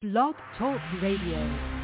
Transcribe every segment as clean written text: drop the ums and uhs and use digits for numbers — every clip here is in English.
Blog Talk Radio.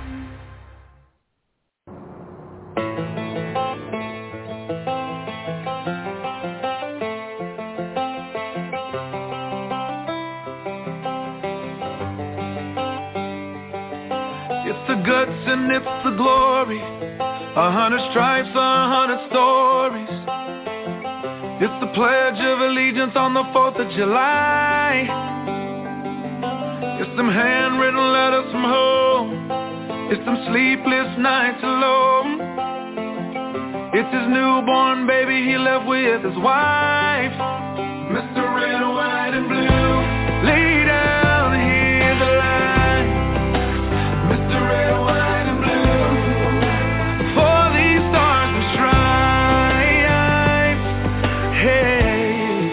Guts and it's the glory, 100 stripes, 100 stories. It's the Pledge of Allegiance on the 4th of July. It's them handwritten letters from home. It's them sleepless nights alone. It's his newborn baby he left with his wife. Mr. Red, White, and Blue, lay down, hear the line. Mr. Red, White, and Blue, for these stars and stripes. Hey.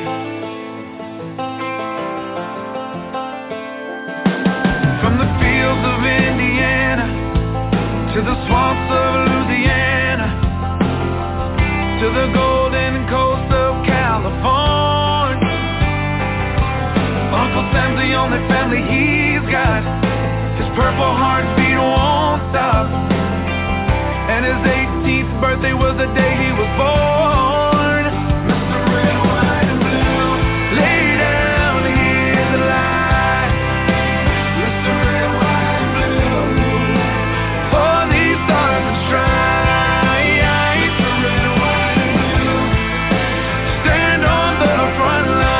From the fields of Indiana to the swamps of Louisiana to the golden coast of California, Uncle Sam's the only family he's got. His purple heartbeat won't stop, and his 18th birthday was the day he was born. Mr. Red, White, and Blue, lay down to hear the light. Mr. Red, White, and Blue, for these stars and stripes. Mr. Red, White, and Blue, stand on the front line.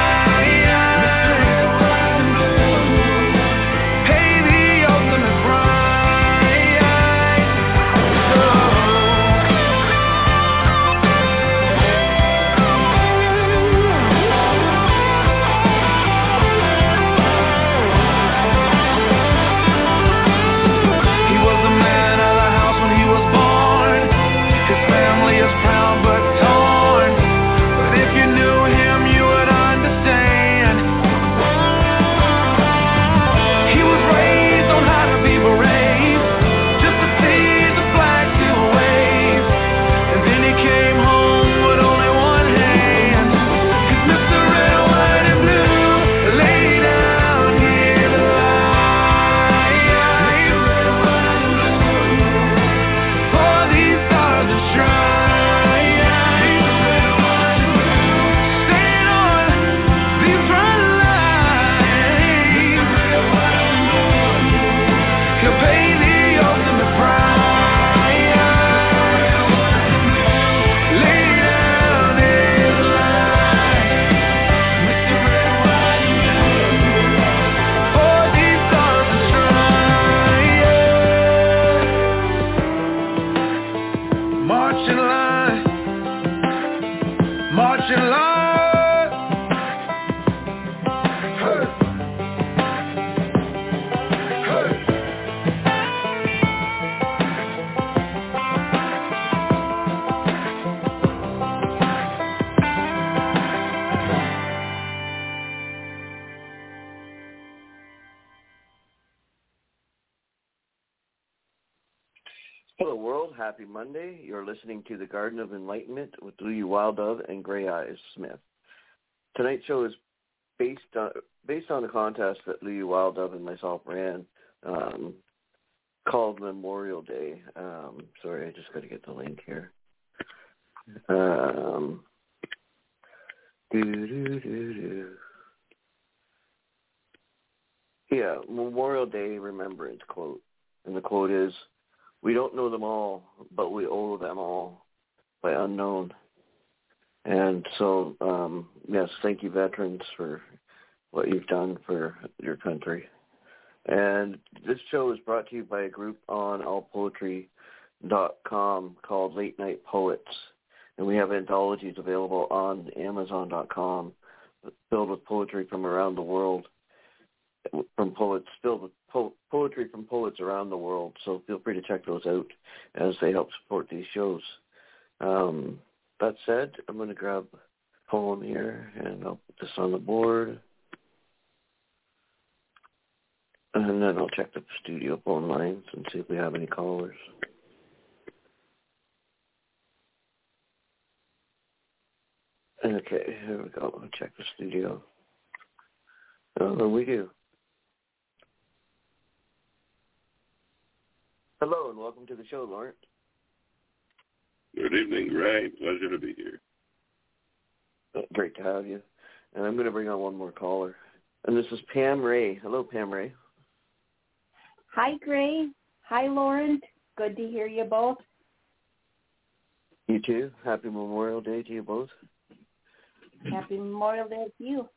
Hello world, happy Monday. You're listening to The Garden of Enlightenment with Louie Wild Dove and Grey Eyes Smith. Tonight's show is based on the contest that Louie Wild Dove and myself ran called Memorial Day. Sorry, I just got to get the link here. Yeah, Memorial Day Remembrance quote. And the quote is, "We don't know them all, but we owe them all," by Unknown. And so, yes, thank you, veterans, for what you've done for your country. And this show is brought to you by a group on allpoetry.com called Late Night Poets. And we have anthologies available on Amazon.com filled with poetry from around the world, from poets, filled with poetry from poets around the world. So feel free to check those out as they help support these shows. That said, I'm going to grab a poem here and I'll put this on the board. And then I'll check the studio phone lines and see if we have any callers. Okay, here we go. I'll check the studio. Oh, we do. Hello, and welcome to the show, Lawrence. Good evening, Ray. Pleasure to be here. Great to have you. And I'm going to bring on one more caller. And this is Pam Ray. Hello, Pam Ray. Hi, Gray. Hi, Lauren. Good to hear you both. You too. Happy Memorial Day to you both. Happy Memorial Day to you.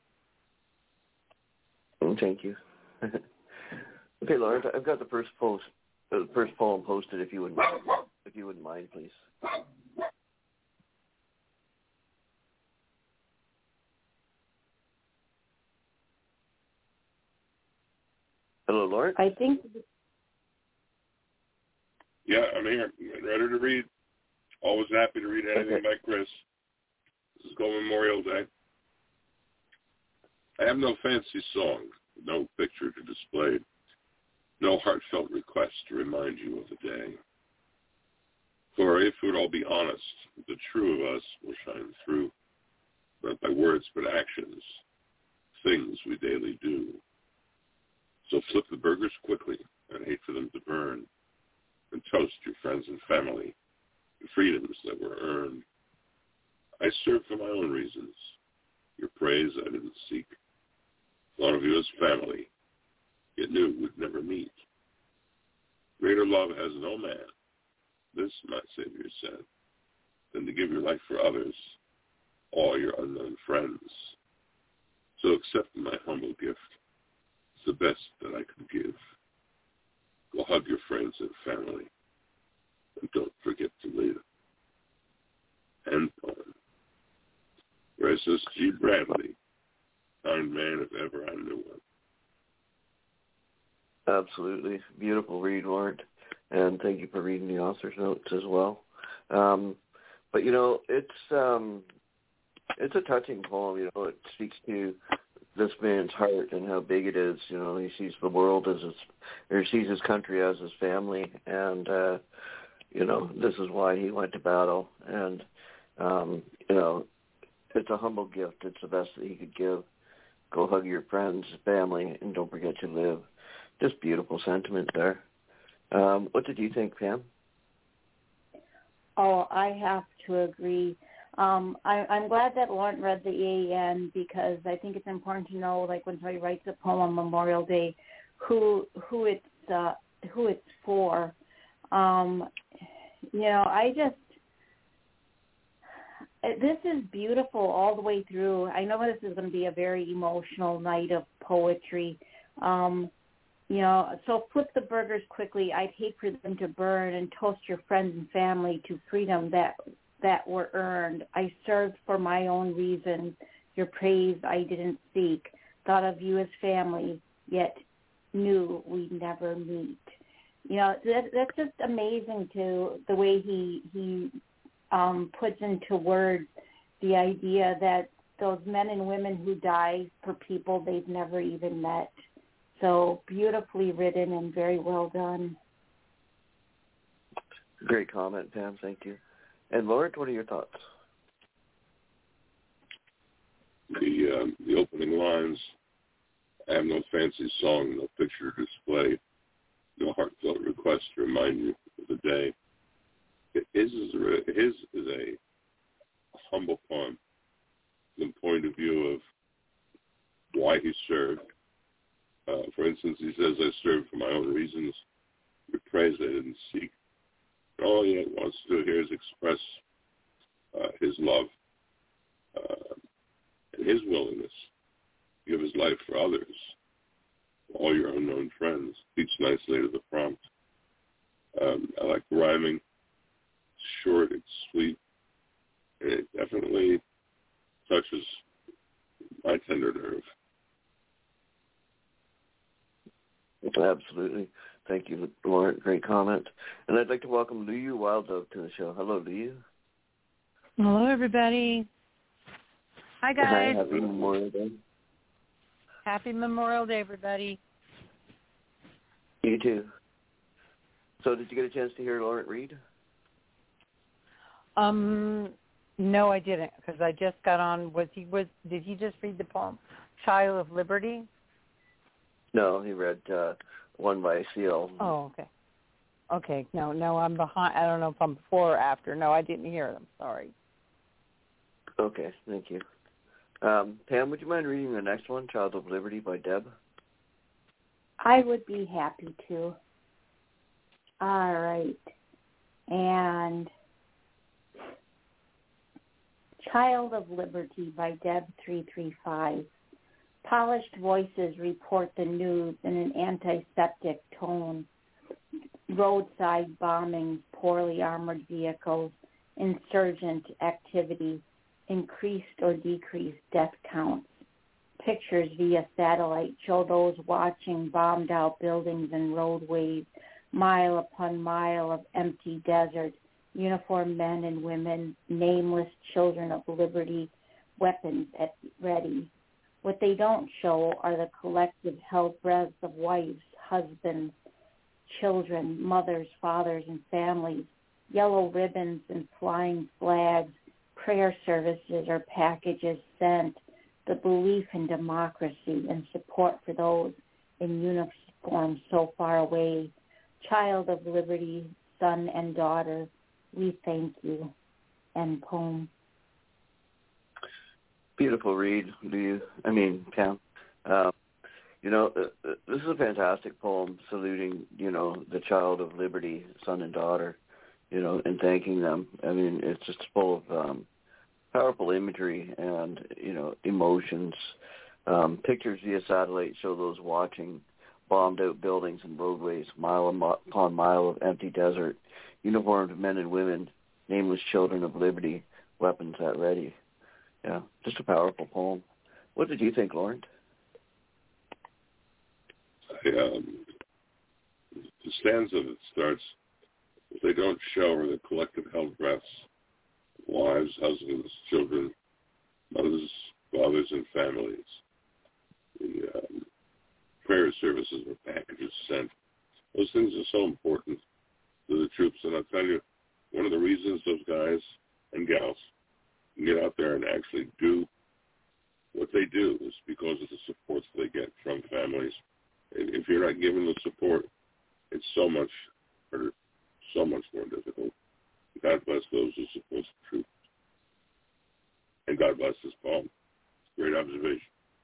Thank you. Okay, Lauren, I've got the first poem posted. If you wouldn't mind, please. Hello, Lauren. I think. Yeah, I'm here. Ready to read. Always happy to read anything by Chris. This is going Memorial Day. I have no fancy song, no picture to display, no heartfelt request to remind you of the day. For if we'd all be honest, the true of us will shine through, not by words but actions, things we daily do. So flip the burgers quickly and hate for them to burn, and toast your friends and family, the freedoms that were earned. I served for my own reasons. Your praise I didn't seek. Thought of you as family, yet knew we'd never meet. Greater love has no man, this my Savior said, than to give your life for others, all your unknown friends. So accept my humble gift. It's the best that I could give. Go hug your friends and family, and don't forget to live. End poem. Francis G. Bradley, kind man if ever I knew one. Absolutely. Beautiful read, Lauren. And thank you for reading the author's notes as well. But, you know, it's a touching poem. You know, it speaks to this man's heart and how big it is. You know, he sees the world as sees his country as his family. And, you know, this is why he went to battle. And, you know, it's a humble gift. It's the best that he could give. Go hug your friends, family, and don't forget to live. Just beautiful sentiment there. What did you think, Pam? Oh, I have to agree. I'm glad that Lauren read the EAN because I think it's important to know, like when somebody writes a poem on Memorial Day, who it's for. You know, this is beautiful all the way through. I know this is going to be a very emotional night of poetry. You know, so flip the burgers quickly. I'd hate for them to burn, and toast your friends and family to freedom that were earned. I served for my own reasons. Your praise I didn't seek. Thought of you as family, yet knew we'd never meet. You know, that's just amazing to the way he puts into words the idea that those men and women who die for people they've never even met. So beautifully written and very well done. Great comment, Pam. Thank you. And Lauren, what are your thoughts? The opening lines, I have no fancy song, no picture to display, no heartfelt request to remind you of the day. His is a humble poem from the point of view of why he served. For instance, he says, I served for my own reasons. Your praise I didn't seek. And all he wants to do here is express his love and his willingness to give his life for others, all your unknown friends. Speaks nicely to the prompt. I like the rhyming. It's short, it's sweet, and it definitely touches my tender nerve. Absolutely. Thank you, Lauren. Great comment. And I'd like to welcome Liu Wilddove to the show. Hello, Liu. Hello, everybody. Hi, guys. Hi, happy Memorial Day. Happy Memorial Day, everybody. You too. So did you get a chance to hear Lauren read? No, I didn't, because I just got on. Did he just read the poem, Child of Liberty? No, he read one by Seal. Oh, okay. Okay, no, I'm behind. I don't know if I'm before or after. No, I didn't hear them. Sorry. Okay, thank you. Pam, would you mind reading the next one, Child of Liberty by Deb? I would be happy to. All right. And Child of Liberty by Deb 335. Polished voices report the news in an antiseptic tone. Roadside bombings, poorly armored vehicles, insurgent activity, increased or decreased death counts. Pictures via satellite show those watching bombed out buildings and roadways, mile upon mile of empty desert, uniformed men and women, nameless children of liberty, weapons at ready. What they don't show are the collective held breaths of wives, husbands, children, mothers, fathers, and families, yellow ribbons and flying flags, prayer services or packages sent, the belief in democracy and support for those in uniform so far away. Child of Liberty, son and daughter, we thank you. End poem. Beautiful read, Pam. This is a fantastic poem saluting, the Child of Liberty, son and daughter, and thanking them. It's just full of powerful imagery and, emotions. Pictures via satellite show those watching bombed out buildings and roadways, mile upon mile of empty desert, uniformed men and women, nameless children of liberty, weapons at ready. Yeah, just a powerful poem. What did you think, Lauren? The stanza that starts, "If they don't show her the collective held breaths, wives, husbands, children, mothers, fathers, and families. The prayer services or packages sent. Those things are so important to the troops. And I'll tell you, one of the reasons those guys and gals can get out there and actually do what they do is because of the supports they get from families. And if you're not given the support, it's so much harder, so much more difficult. God bless those who support the troops. And God bless this poem. Great observation.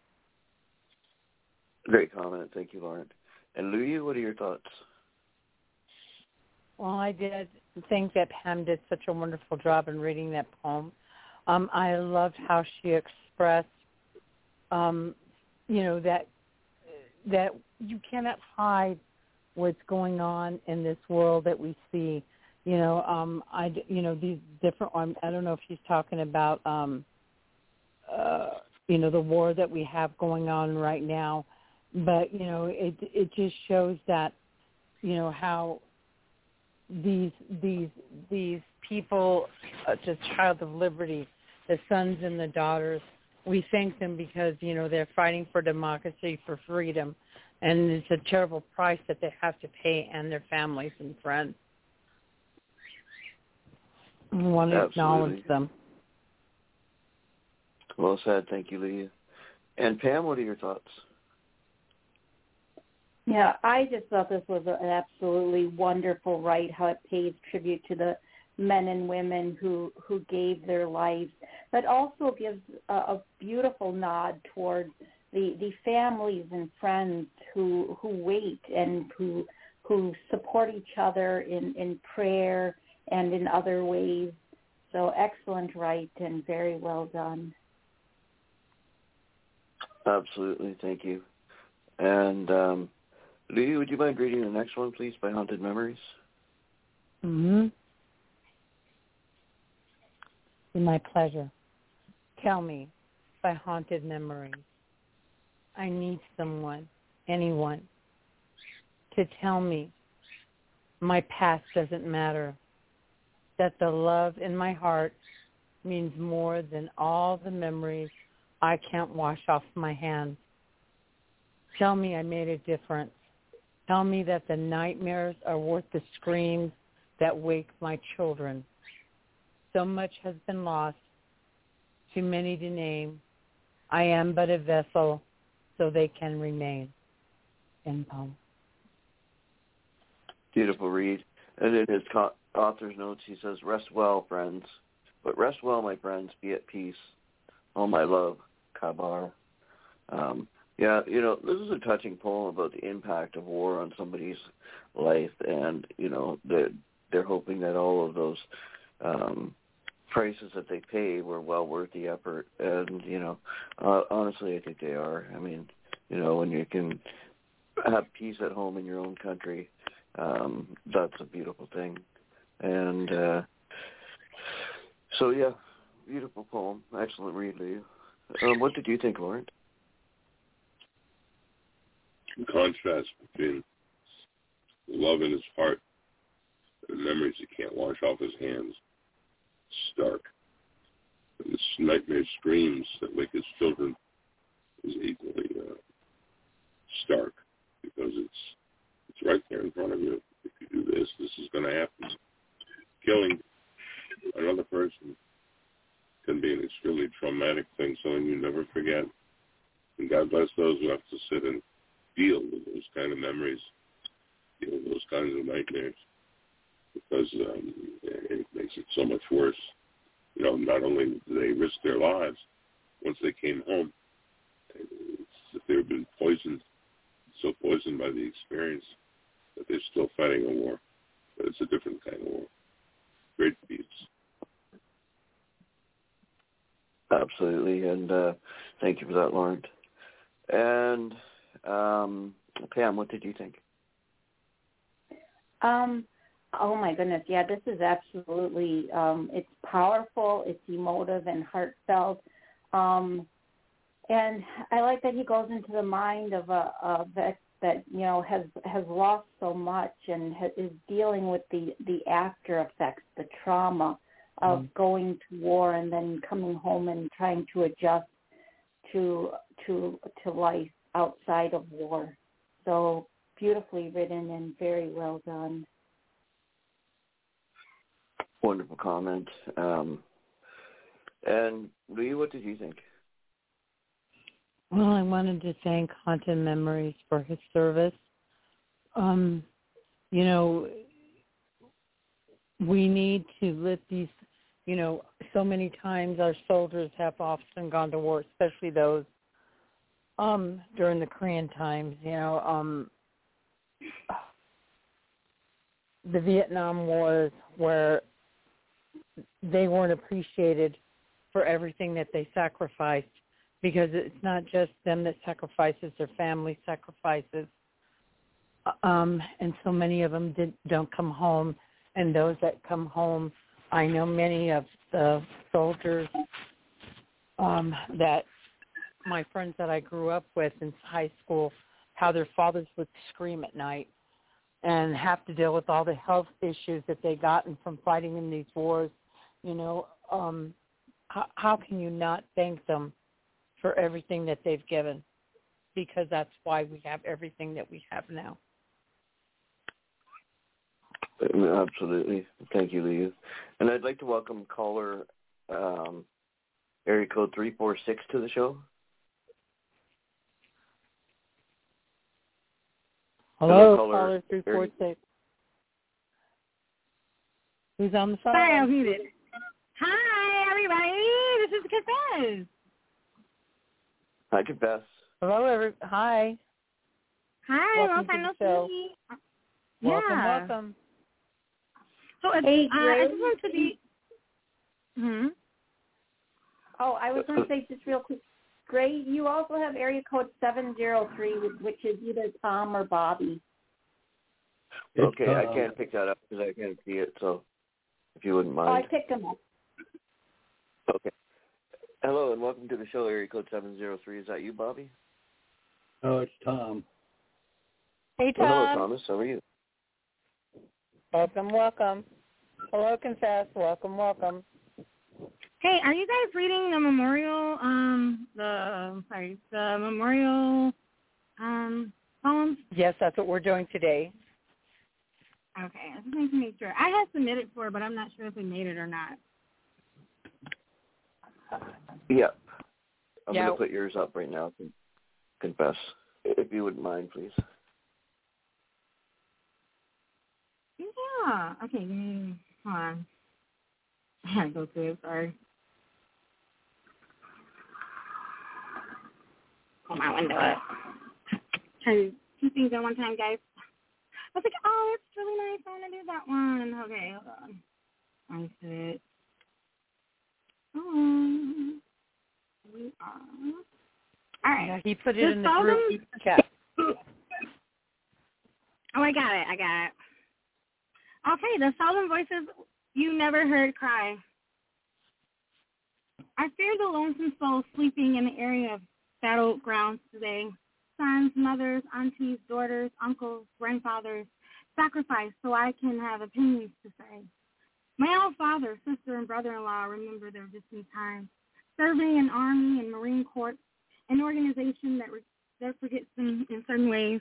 Great comment. Thank you, Lauren. And Louie, what are your thoughts? Well, I did think that Pam did such a wonderful job in reading that poem. I loved how she expressed, that you cannot hide what's going on in this world that we see. These different. I don't know if she's talking about, the war that we have going on right now, but it just shows that, how these people, the Child of Liberty, the sons and the daughters, we thank them because, they're fighting for democracy, for freedom, and it's a terrible price that they have to pay, and their families and friends. I want to acknowledge them. Well said. Thank you, Leah. And Pam, what are your thoughts? Yeah, I just thought this was an absolutely wonderful write, how it pays tribute to the men and women who gave their lives, but also gives a beautiful nod towards the families and friends who wait and who support each other in prayer and in other ways. So excellent write and very well done. Absolutely. Thank you. And Lee, would you mind reading the next one, please, by Haunted Memories? Mm-hmm. My pleasure. Tell me, by Haunted Memories. I need someone, anyone, to tell me my past doesn't matter, that the love in my heart means more than all the memories I can't wash off my hands. Tell me I made a difference. Tell me that the nightmares are worth the screams that wake my children. So much has been lost, too many to name. I am but a vessel, so they can remain. End poem. Beautiful read. And in his author's notes, he says, "Rest well, friends. But rest well, my friends. Be at peace. All my love, Kabar." Yeah, this is a touching poem about the impact of war on somebody's life, and they're hoping that all of those prices that they pay were well worth the effort. And honestly, I think they are. I mean, when you can have peace at home in your own country, that's a beautiful thing. And so, yeah, beautiful poem. Excellent read, Lou. What did you think, Lauren? The contrast between love in his heart and memories he can't wash off his hands, stark. And the nightmare screams that wake his children is equally stark, because it's right there in front of you. If you do this, this is going to happen. Killing another person can be an extremely traumatic thing, something you never forget. And God bless those who have to sit and deal with those kind of memories, deal with those kinds of nightmares, because it makes it so much worse. Not only do they risk their lives once they came home, if they've been so poisoned by the experience that they're still fighting a war, but it's a different kind of war. Great beats. Absolutely, and thank you for that, Lauren. And Pam, what did you think? Oh my goodness, yeah, this is absolutely, it's powerful, it's emotive and heartfelt, and I like that he goes into the mind of a vet that has lost so much and is dealing with the after effects, the trauma of going to war and then coming home and trying to adjust to life outside of war. So beautifully written and very well done. Wonderful comment. And Lee, what did you think? Well, I wanted to thank Haunted Memories for his service. We need to let these, so many times our soldiers have often gone to war, especially those during the Korean times, the Vietnam Wars, where they weren't appreciated for everything that they sacrificed, because it's not just them that sacrifices, their family sacrifices. And so many of them don't come home, and those that come home, I know many of the soldiers that my friends that I grew up with in high school, how their fathers would scream at night and have to deal with all the health issues that they gotten from fighting in these wars. How can you not thank them for everything that they've given? Because that's why we have everything that we have now. Absolutely. Thank you, Lee. And I'd like to welcome caller area code 346 to the show. Hello, caller 346. Who's on the phone? Sorry, I was muted. Hi, everybody. This is Confess. Hi, Confess. Hello, Hi. Hi, welcome long time to no see. Yeah. Welcome. So hey, I just want to be. Oh, I was going to say just real quick, Gray, you also have area code 703, which is either Tom or Bobby. Okay, I can't pick that up because I can't see it, so if you wouldn't mind. Oh, I picked them up. Okay. Hello, and welcome to the show, area code 703. Is that you, Bobby? Oh, it's Tom. Hey, Tom. Hello, Thomas. How are you? Welcome. Hello, Confess. Welcome. Hey, are you guys reading the memorial? The memorial poems? Yes, that's what we're doing today. Okay, I just need to make sure. I had submitted for it, but I'm not sure if we made it or not. Yeah. I'm going to put yours up right now, Confess, if you wouldn't mind, please. You yeah. Okay, hold on. I gotta go through it, sorry. Pull my window up. Try to do two things at one time, guys. I was like, oh, it's really nice. I want to do that one. Okay, hold on. I said, we are. All right. Yeah, he put it in the group chat. Oh, I got it. Okay, the solemn voices you never heard cry. I fear the lonesome soul sleeping in the area of battlegrounds today. Sons, mothers, aunties, daughters, uncles, grandfathers, sacrifice so I can have opinions to say. My own father, sister, and brother-in-law remember their distant times, serving in Army and Marine Corps, an organization that forgets them in certain ways.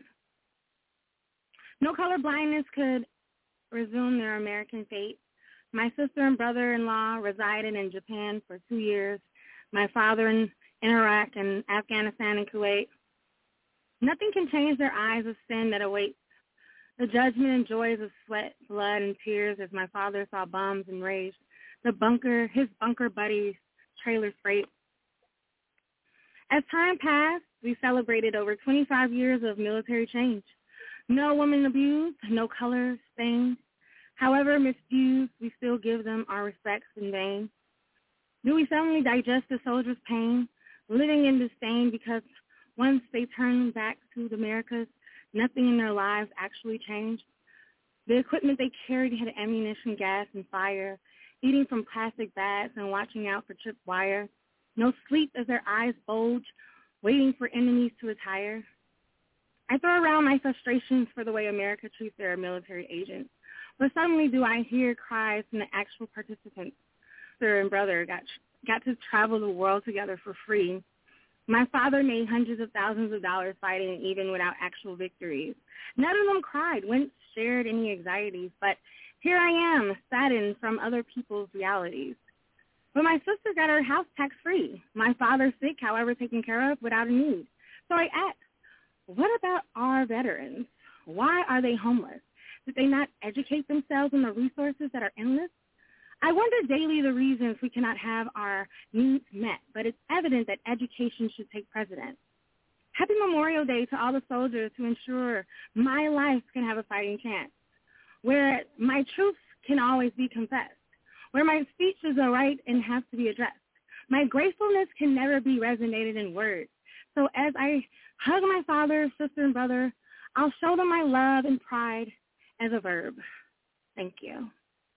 No color blindness could resume their American fate. My sister and brother-in-law resided in Japan for 2 years. My father in Iraq and Afghanistan and Kuwait. Nothing can change their eyes of sin that awaits. The judgment and joys of sweat, blood, and tears as my father saw bombs and rage. His bunker buddies, trailers freight. As time passed, we celebrated over 25 years of military change. No woman abused, no color stained. However misused, we still give them our respects in vain. Do we suddenly digest the soldiers' pain, living in disdain because once they turn back to the Americas, nothing in their lives actually changed? The equipment they carried had ammunition, gas, and fire, eating from plastic bags and watching out for chipped wire. No sleep as their eyes bulge, waiting for enemies to retire. I throw around my frustrations for the way America treats their military agents, but suddenly do I hear cries from the actual participants. Sister and brother got to travel the world together for free. My father made hundreds of thousands of dollars fighting even without actual victories. None of them cried, once shared any anxieties, but here I am, saddened from other people's realities. But my sister got her house tax-free. My father sick, however, taken care of without a need. So I asked, what about our veterans? Why are they homeless? Did they not educate themselves on the resources that are endless? I wonder daily the reasons we cannot have our needs met, but it's evident that education should take precedence. Happy Memorial Day to all the soldiers who ensure my life can have a fighting chance, where my truths can always be confessed, where my speeches are right and have to be addressed. My gratefulness can never be resonated in words. So as I hug my father, sister, and brother, I'll show them my love and pride as a verb. Thank you.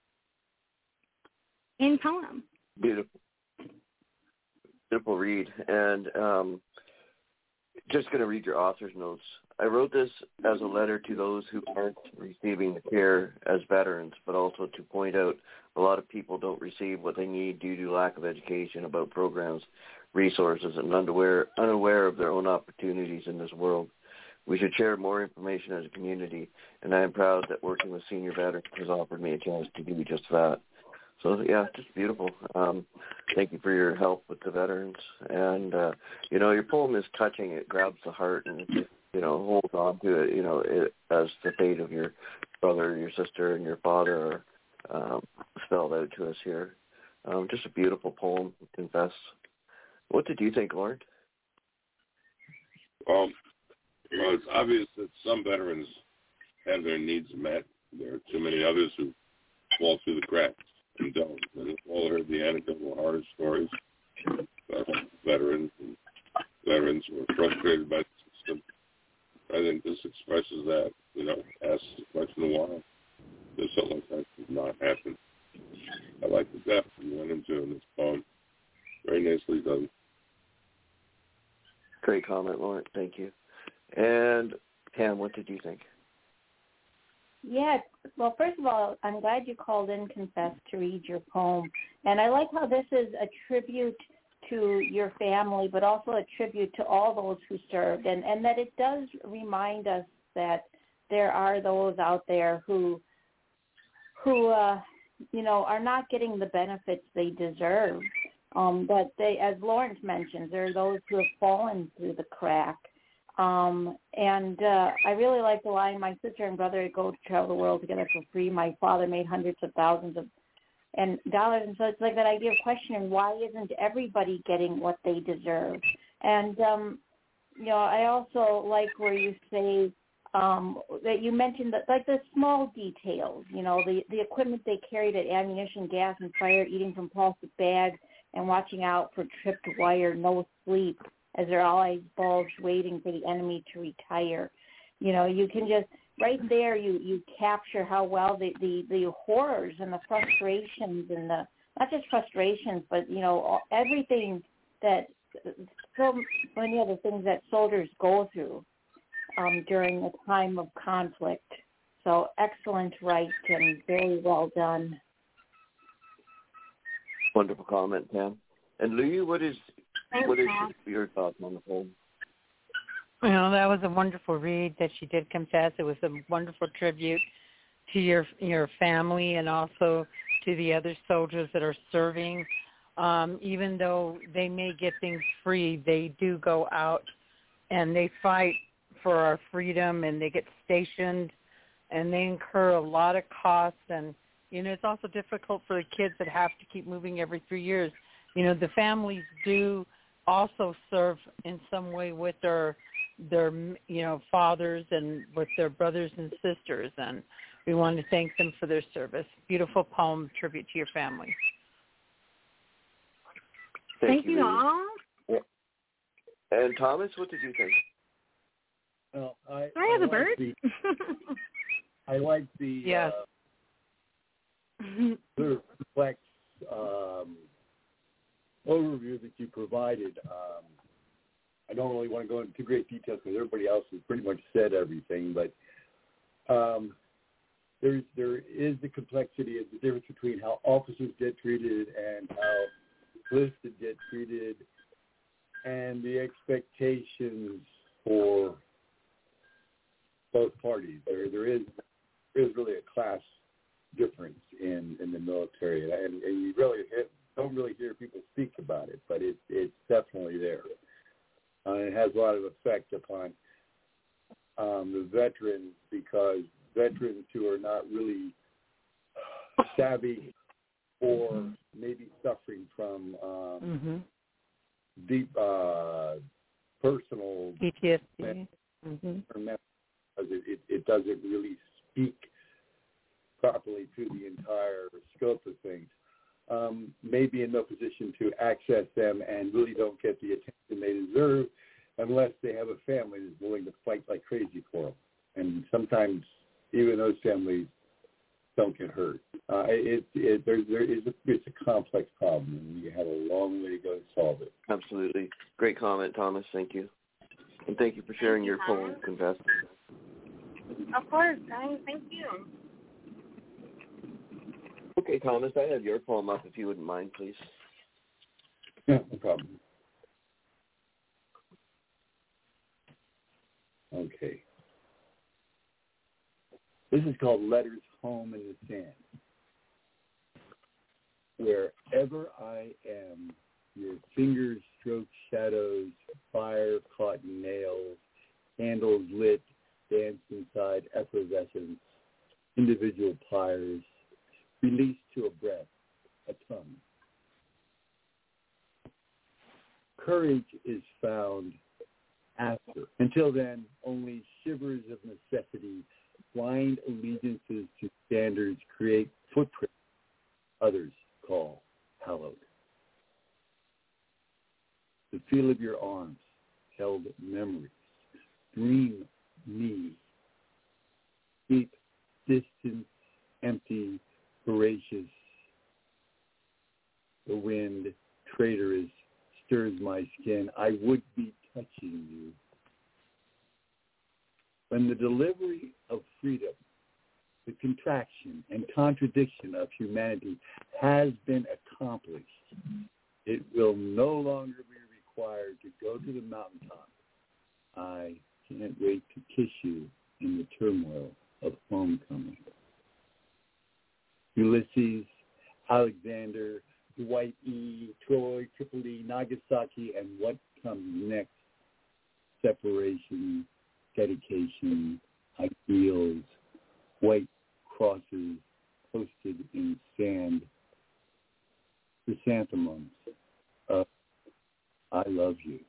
In poem. Beautiful. Beautiful read. And just going to read your author's notes. I wrote this as a letter to those who aren't receiving the care as veterans, but also to point out a lot of people don't receive what they need due to lack of education about programs, resources, and unaware of their own opportunities in this world. We should share more information as a community, and I am proud that working with senior veterans has offered me a chance to do just that. So, yeah, just beautiful. Thank you for your help with the veterans. And, your poem is touching. It grabs the heart and it just, holds on to it, as the fate of your brother, your sister, and your father are spelled out to us here. Just a beautiful poem, confess. What did you think, Lauren? Well, it's obvious that some veterans have their needs met. There are too many others who fall through the cracks and don't. And we've all heard the anecdotal horror stories about veterans who are frustrated by the system. I think this expresses that, asks the question why. There's something like that did not happen. I like the depth you went into in this poem. Very nicely done. Great comment, Lauren. Thank you. And Pam, what did you think? Yeah, well, first of all, I'm glad you called in, Confess, to read your poem. And I like how this is a tribute to your family, but also a tribute to all those who served, and that it does remind us that there are those out there who are not getting the benefits they deserve. That they, as Lawrence mentioned, there are those who have fallen through the crack. And I really like the line, my sister and brother go to travel the world together for free. My father made hundreds of thousands of dollars. And so it's like that idea of questioning, why isn't everybody getting what they deserve? And, I also like where you say that you mentioned that, like the small details, the equipment they carried at ammunition, gas, and fire, eating from plastic bags, and watching out for tripped wire, no sleep, as their eyes bulged, waiting for the enemy to retire. You can just, right there, you capture how well the horrors and the frustrations and the, not just frustrations, but, everything that, so many other things that soldiers go through during a time of conflict. So excellent write and very well done. Wonderful comment, Pam. And Louie, what is your thoughts on the poem? That was a wonderful read that she did confess. It was a wonderful tribute to your family and also to the other soldiers that are serving. Even though they may get things free, they do go out and they fight for our freedom, and they get stationed, and they incur a lot of costs. And, it's also difficult for the kids that have to keep moving every 3 years. The families do also serve in some way with their fathers and with their brothers and sisters, and we want to thank them for their service. Beautiful poem, tribute to your family. Thank you all. Yeah. And Thomas, what did you think? Well, I have a bird. I like the yes. Sort of complex overview that you provided. I don't really want to go into great details because everybody else has pretty much said everything, but there is the complexity of the difference between how officers get treated and how enlisted get treated, and the expectations for both parties. There is really a class difference in the military, and you really don't really hear people speak about it, but it's definitely there. It has a lot of effect upon the veterans, because veterans who are not really savvy or maybe suffering from deep personal PTSD. It doesn't really speak properly to the entire scope of things. May be in no position to access them and really don't get the attention they deserve unless they have a family that's willing to fight like crazy for them. And sometimes even those families don't get hurt. It's a complex problem, and you have a long way to go to solve it. Absolutely. Great comment, Thomas. Thank you. And thank you for sharing your poem, Confess. Of course, guys. Thank you. Okay, Thomas, I have your poem up if you wouldn't mind, please. Yeah, no problem. Okay. This is called Letters Home in the Sand. Wherever I am, your fingers stroke shadows, fire caught nails, candles lit, dance inside effervescence, individual pyres, released to a breath, a tongue. Courage is found after. Until then, only shivers of necessity, blind allegiances to standards create footprints others call hallowed. The feel of your arms held memories. Dream me. Deep, distant, empty, voracious. The wind, traitorous, stirs my skin. I would be touching you. When the delivery of freedom, the contraction and contradiction of humanity has been accomplished, it will no longer be required to go to the mountaintop. I can't wait to kiss you in the turmoil of homecoming. Ulysses, Alexander, Dwight E., Troy, Tripoli, Nagasaki, and what comes next separation, dedication, ideals, white crosses posted in sand, chrysanthemums of I love you.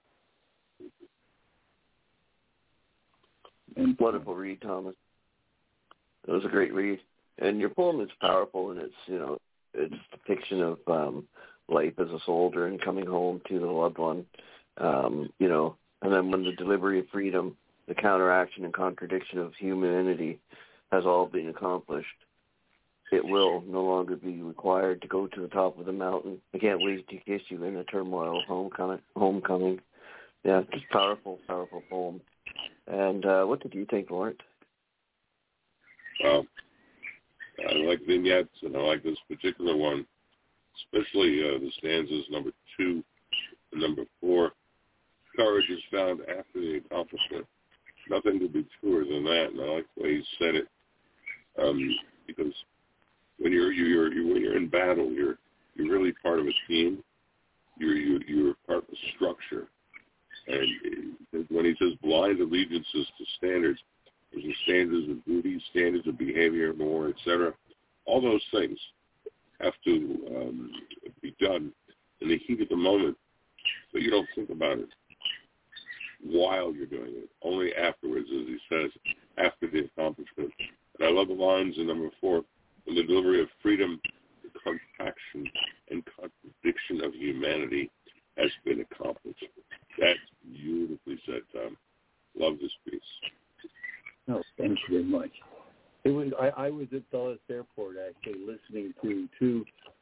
And wonderful read, Thomas. It was a great read. And your poem is powerful, and it's, it's a depiction of life as a soldier and coming home to the loved one, and then when the delivery of freedom, the counteraction and contradiction of humanity has all been accomplished, it will no longer be required to go to the top of the mountain. I can't wait to kiss you in the turmoil of homecoming. Yeah, just powerful, powerful poem. And what did you think, Laurent? Well, I like vignettes, and I like this particular one, especially the stanzas number 2 and number 4. Courage is found after the accomplishment. Nothing could be truer than that, and I like the way he said it, because when you're in battle, you're really part of a team. You're part of a structure, and when he says blind allegiances to standards, there's the standards of duty, standards of behavior, more, etc. All those things have to be done in the heat of the moment, but you don't think about it while you're doing it. Only afterwards, as he says, after the accomplishment. And I love the lines in number 4, when the delivery of freedom, the compaction and contradiction of humanity has been accomplished. That's beautifully said, Tom. Love this piece. No, thank you very much. It was I was at Dulles Airport actually listening to 2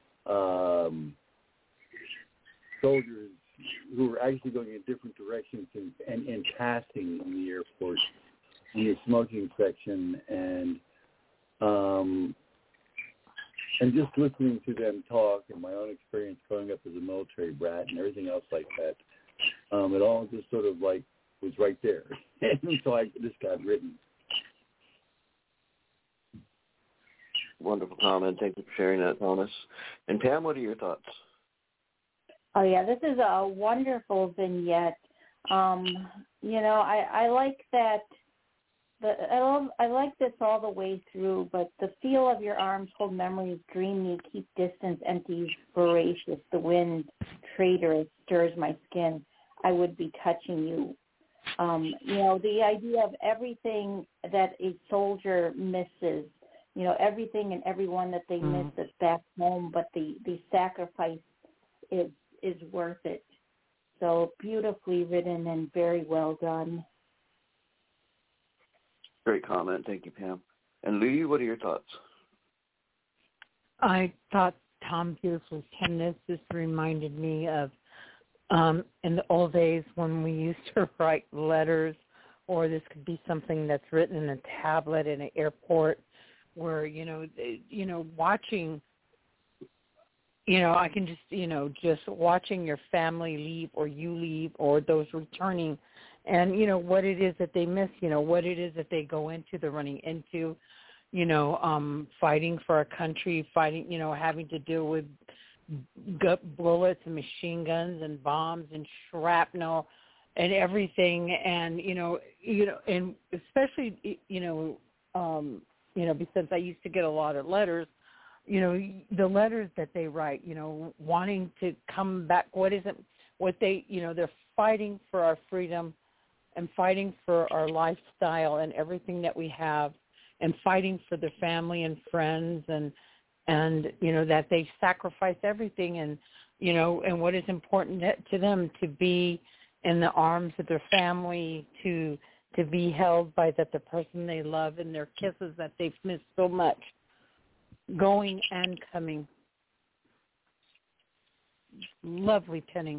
soldiers who were actually going in different directions and passing in the airport in the smoking section, and just listening to them talk and my own experience growing up as a military brat and everything else like that. It all just sort of like was right there, and so this got written. Wonderful comment. Thank you for sharing that, Thomas. And Pam, what are your thoughts? Oh yeah, this is a wonderful vignette. I like that. I like this all the way through. But the feel of your arms hold memories, dream me, keep distance, empties voracious. The wind, traitorous, stirs my skin. I would be touching you. The idea of everything that a soldier misses. Everything and everyone that they miss that's back home, but the sacrifice is worth it. So beautifully written and very well done. Great comment. Thank you, Pam. And Lee, what are your thoughts? I thought Tom Pierce's tenderness just reminded me of in the old days when we used to write letters, or this could be something that's written in a tablet in an airport, where watching, I can just watching your family leave, or you leave, or those returning, and what it is that they miss, what it is that they go into, they're running into, fighting for our country, fighting, having to deal with bullets and machine guns and bombs and shrapnel and everything, and and especially because I used to get a lot of letters, the letters that they write, wanting to come back. They're fighting for our freedom and fighting for our lifestyle and everything that we have, and fighting for their family and friends, and that they sacrifice everything, and and what is important to them, to be in the arms of their family, to be held by the person they love, and their kisses that they've missed so much, going and coming. Lovely penning.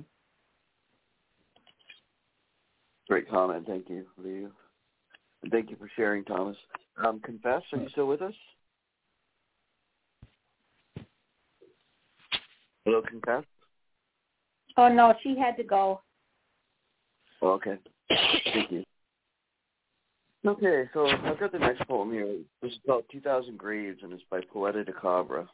Great comment. Thank you, Lee. And thank you for sharing, Thomas. Confess, are you still with us? Hello, Confess? Oh, no, she had to go. Oh, okay. Thank you. Okay, so I've got the next poem here. This is called 2,000 Graves, and it's by Poeta de Cabra.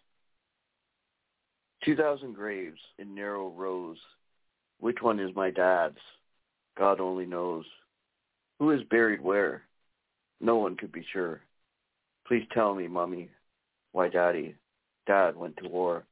2,000 graves in narrow rows. Which one is my dad's? God only knows. Who is buried where? No one could be sure. Please tell me, Mommy, why Dad went to war.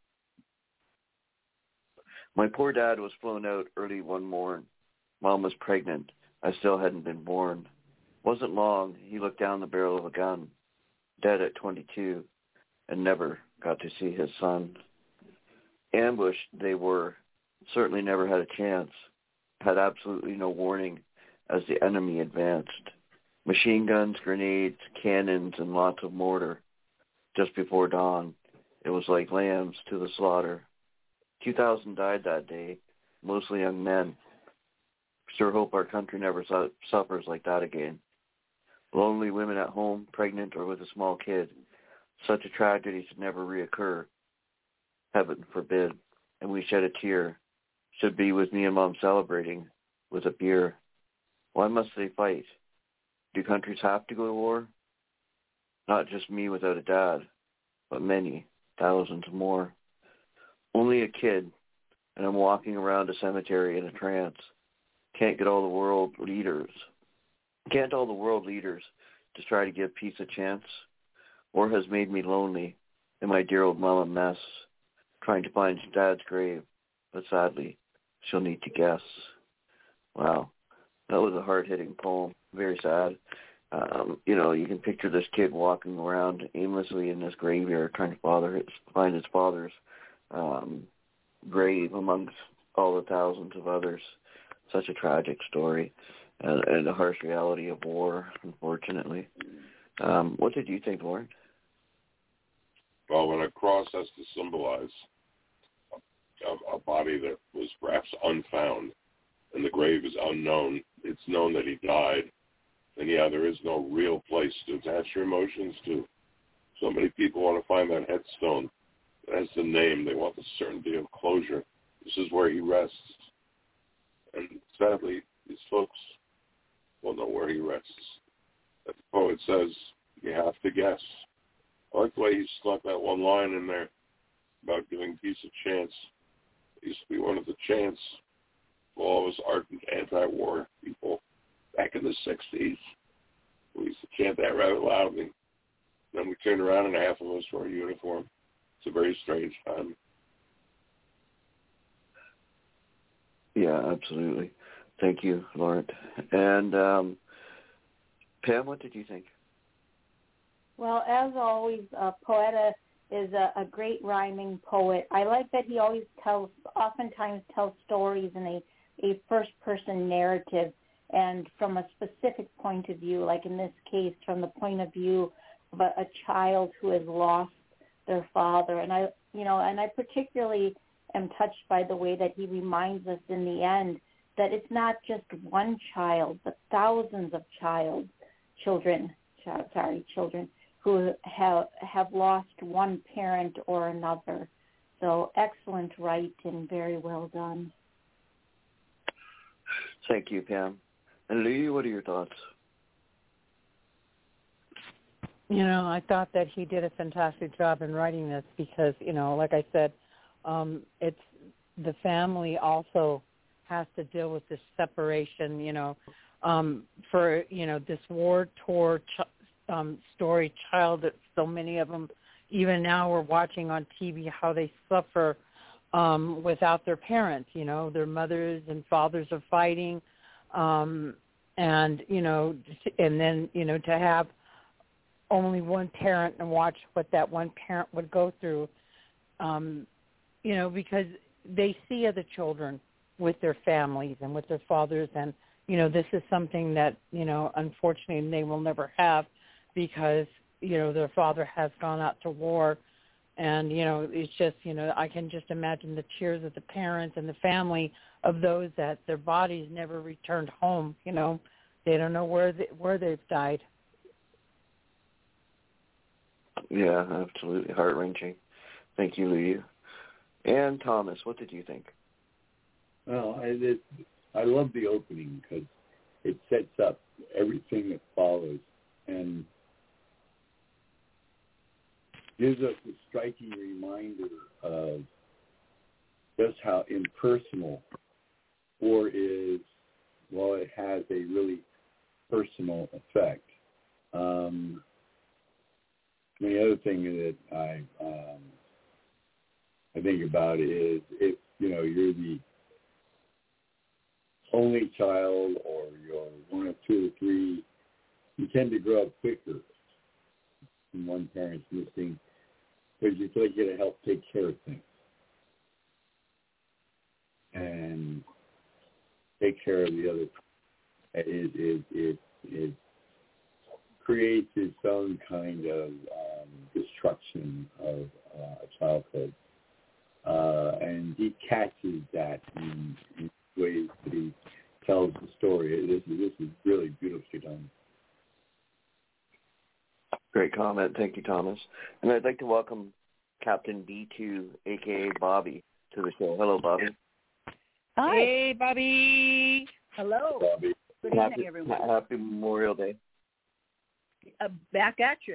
My poor dad was flown out early one morn. Mom was pregnant. I still hadn't been born. Wasn't long, he looked down the barrel of a gun. Dead at 22, and never got to see his son. Ambushed they were. Certainly never had a chance. Had absolutely no warning as the enemy advanced. Machine guns, grenades, cannons, and lots of mortar. Just before dawn, it was like lambs to the slaughter. 2,000 died that day, mostly young men. Sure hope our country never suffers like that again. Lonely women at home, pregnant or with a small kid. Such a tragedy should never reoccur. Heaven forbid. And we shed a tear. Should be with me and Mom celebrating with a beer. Why must they fight? Do countries have to go to war? Not just me without a dad, but many, thousands more. Only a kid, and I'm walking around a cemetery in a trance. Can't all the world leaders just try to give peace a chance? War has made me lonely, and my dear old mama mess, trying to find Dad's grave, but sadly, she'll need to guess. Wow, that was a hard-hitting poem. Very sad. You can picture this kid walking around aimlessly in this graveyard trying to find his father's grave amongst all the thousands of others. Such a tragic story and a harsh reality of war, unfortunately. What did you think, Lauren? Well, when a cross has to symbolize a body that was perhaps unfound and the grave is unknown, it's known that he died, and there is no real place to attach your emotions to. So many people want to find that headstone that has the name. They want the certainty of closure. This is where he rests. And sadly, these folks will know where he rests. As the poet says, you have to guess. I like the way he stuck that one line in there about giving peace a chance. It used to be one of the chants for all of us ardent anti-war people back in the 60s. We used to chant that rather loudly. Then we turned around and half of us wore a uniform. It's a very strange time. Yeah, absolutely. Thank you, Lauren. And Pam, what did you think? Well, as always, Poeta is a great rhyming poet. I like that he oftentimes tells stories in a first-person narrative and from a specific point of view, like in this case, from the point of view of a child who has lost their father. And I particularly am touched by the way that he reminds us in the end that it's not just one child, but thousands of children who have lost one parent or another. So excellent writing, very well done. Thank you, Pam. And Lee, what are your thoughts? I thought that he did a fantastic job in writing this because, like I said, it's the family also has to deal with this separation, for, this war-torn story child that so many of them, even now we're watching on TV how they suffer without their parents, their mothers and fathers are fighting, and then, to have only one parent and watch what that one parent would go through, because they see other children with their families and with their fathers. And, this is something that, unfortunately they will never have because, their father has gone out to war. And, it's just, I can just imagine the tears of the parents and the family of those that their bodies never returned home. They don't know where they've died. Yeah, absolutely heart-wrenching. Thank you, Lee. And Thomas, what did you think? Well, I love the opening because it sets up everything that follows and gives us a striking reminder of just how impersonal war is well, it has a really personal effect. The other thing that I think about is if, you're the only child or you're one of two or three, you tend to grow up quicker when one parent's missing because you feel like you got to help take care of things and take care of the other. It creates its own kind of destruction of a childhood. And he catches that in ways that he tells the story. This is really beautifully done. Great comment. Thank you, Thomas. And I'd like to welcome Captain B2, a.k.a. Bobby, to the show. Hello, Bobby. Hi. Hey, Bobby. Hello. Bobby. Good evening, everyone. Happy Memorial Day. Back at you.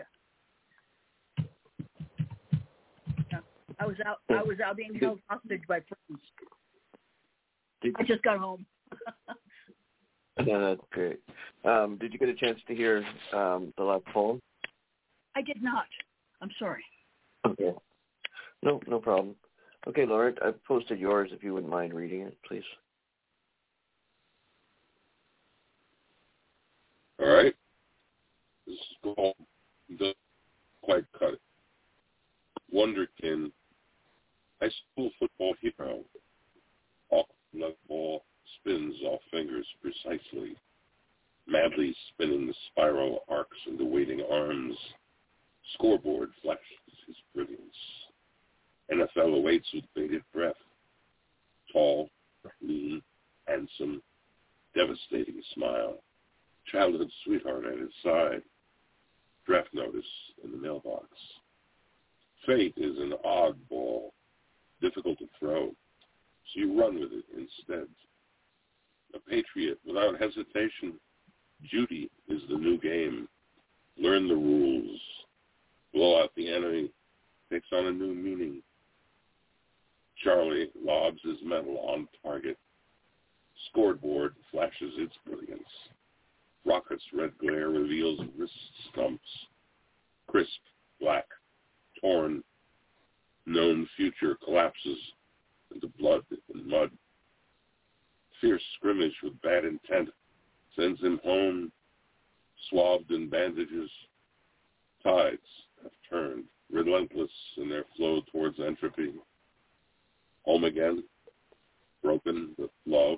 I was out being held hostage by friends. I just got home. That's great. Did you get a chance to hear the last poem? I did not. I'm sorry. Okay. No problem. Okay, Laurent, I've posted yours if you wouldn't mind reading it, please. All right. This is called Doesn't Quite Cut It. Wonderkin, high school football hero. Awkward ball spins off fingers precisely, madly spinning the spiral arcs into waiting arms. Scoreboard flashes his brilliance. NFL awaits with bated breath. Tall, lean, handsome, devastating smile. Childhood sweetheart at his side. Draft notice in the mailbox. Fate is an odd ball, difficult to throw, so you run with it instead. A patriot without hesitation. Duty is the new game. Learn the rules. Blow out the enemy. Takes on a new meaning. Charlie lobs his medal on target. Scoreboard flashes its brilliance. Rocket's red glare reveals wrist stumps. Crisp, black, torn. Known future collapses into blood and mud. Fierce scrimmage with bad intent sends him home, swathed in bandages. Tides have turned, relentless in their flow towards entropy. Home again, broken but loved.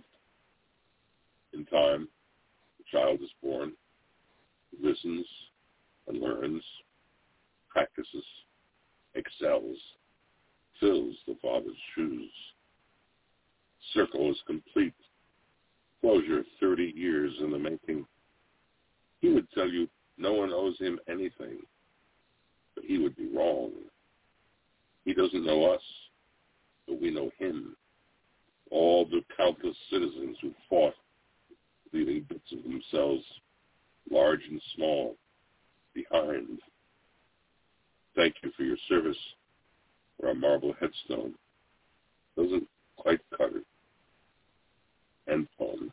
In time, the child is born, listens and learns, practices, excels, fills the father's shoes. Circle is complete. Closure 30 years in the making. He would tell you no one owes him anything, but he would be wrong. He doesn't know us, but we know him. All the countless citizens who fought, leaving bits of themselves, large and small, behind. Thank you for your service, or a marble headstone. Doesn't quite cut it. End poem.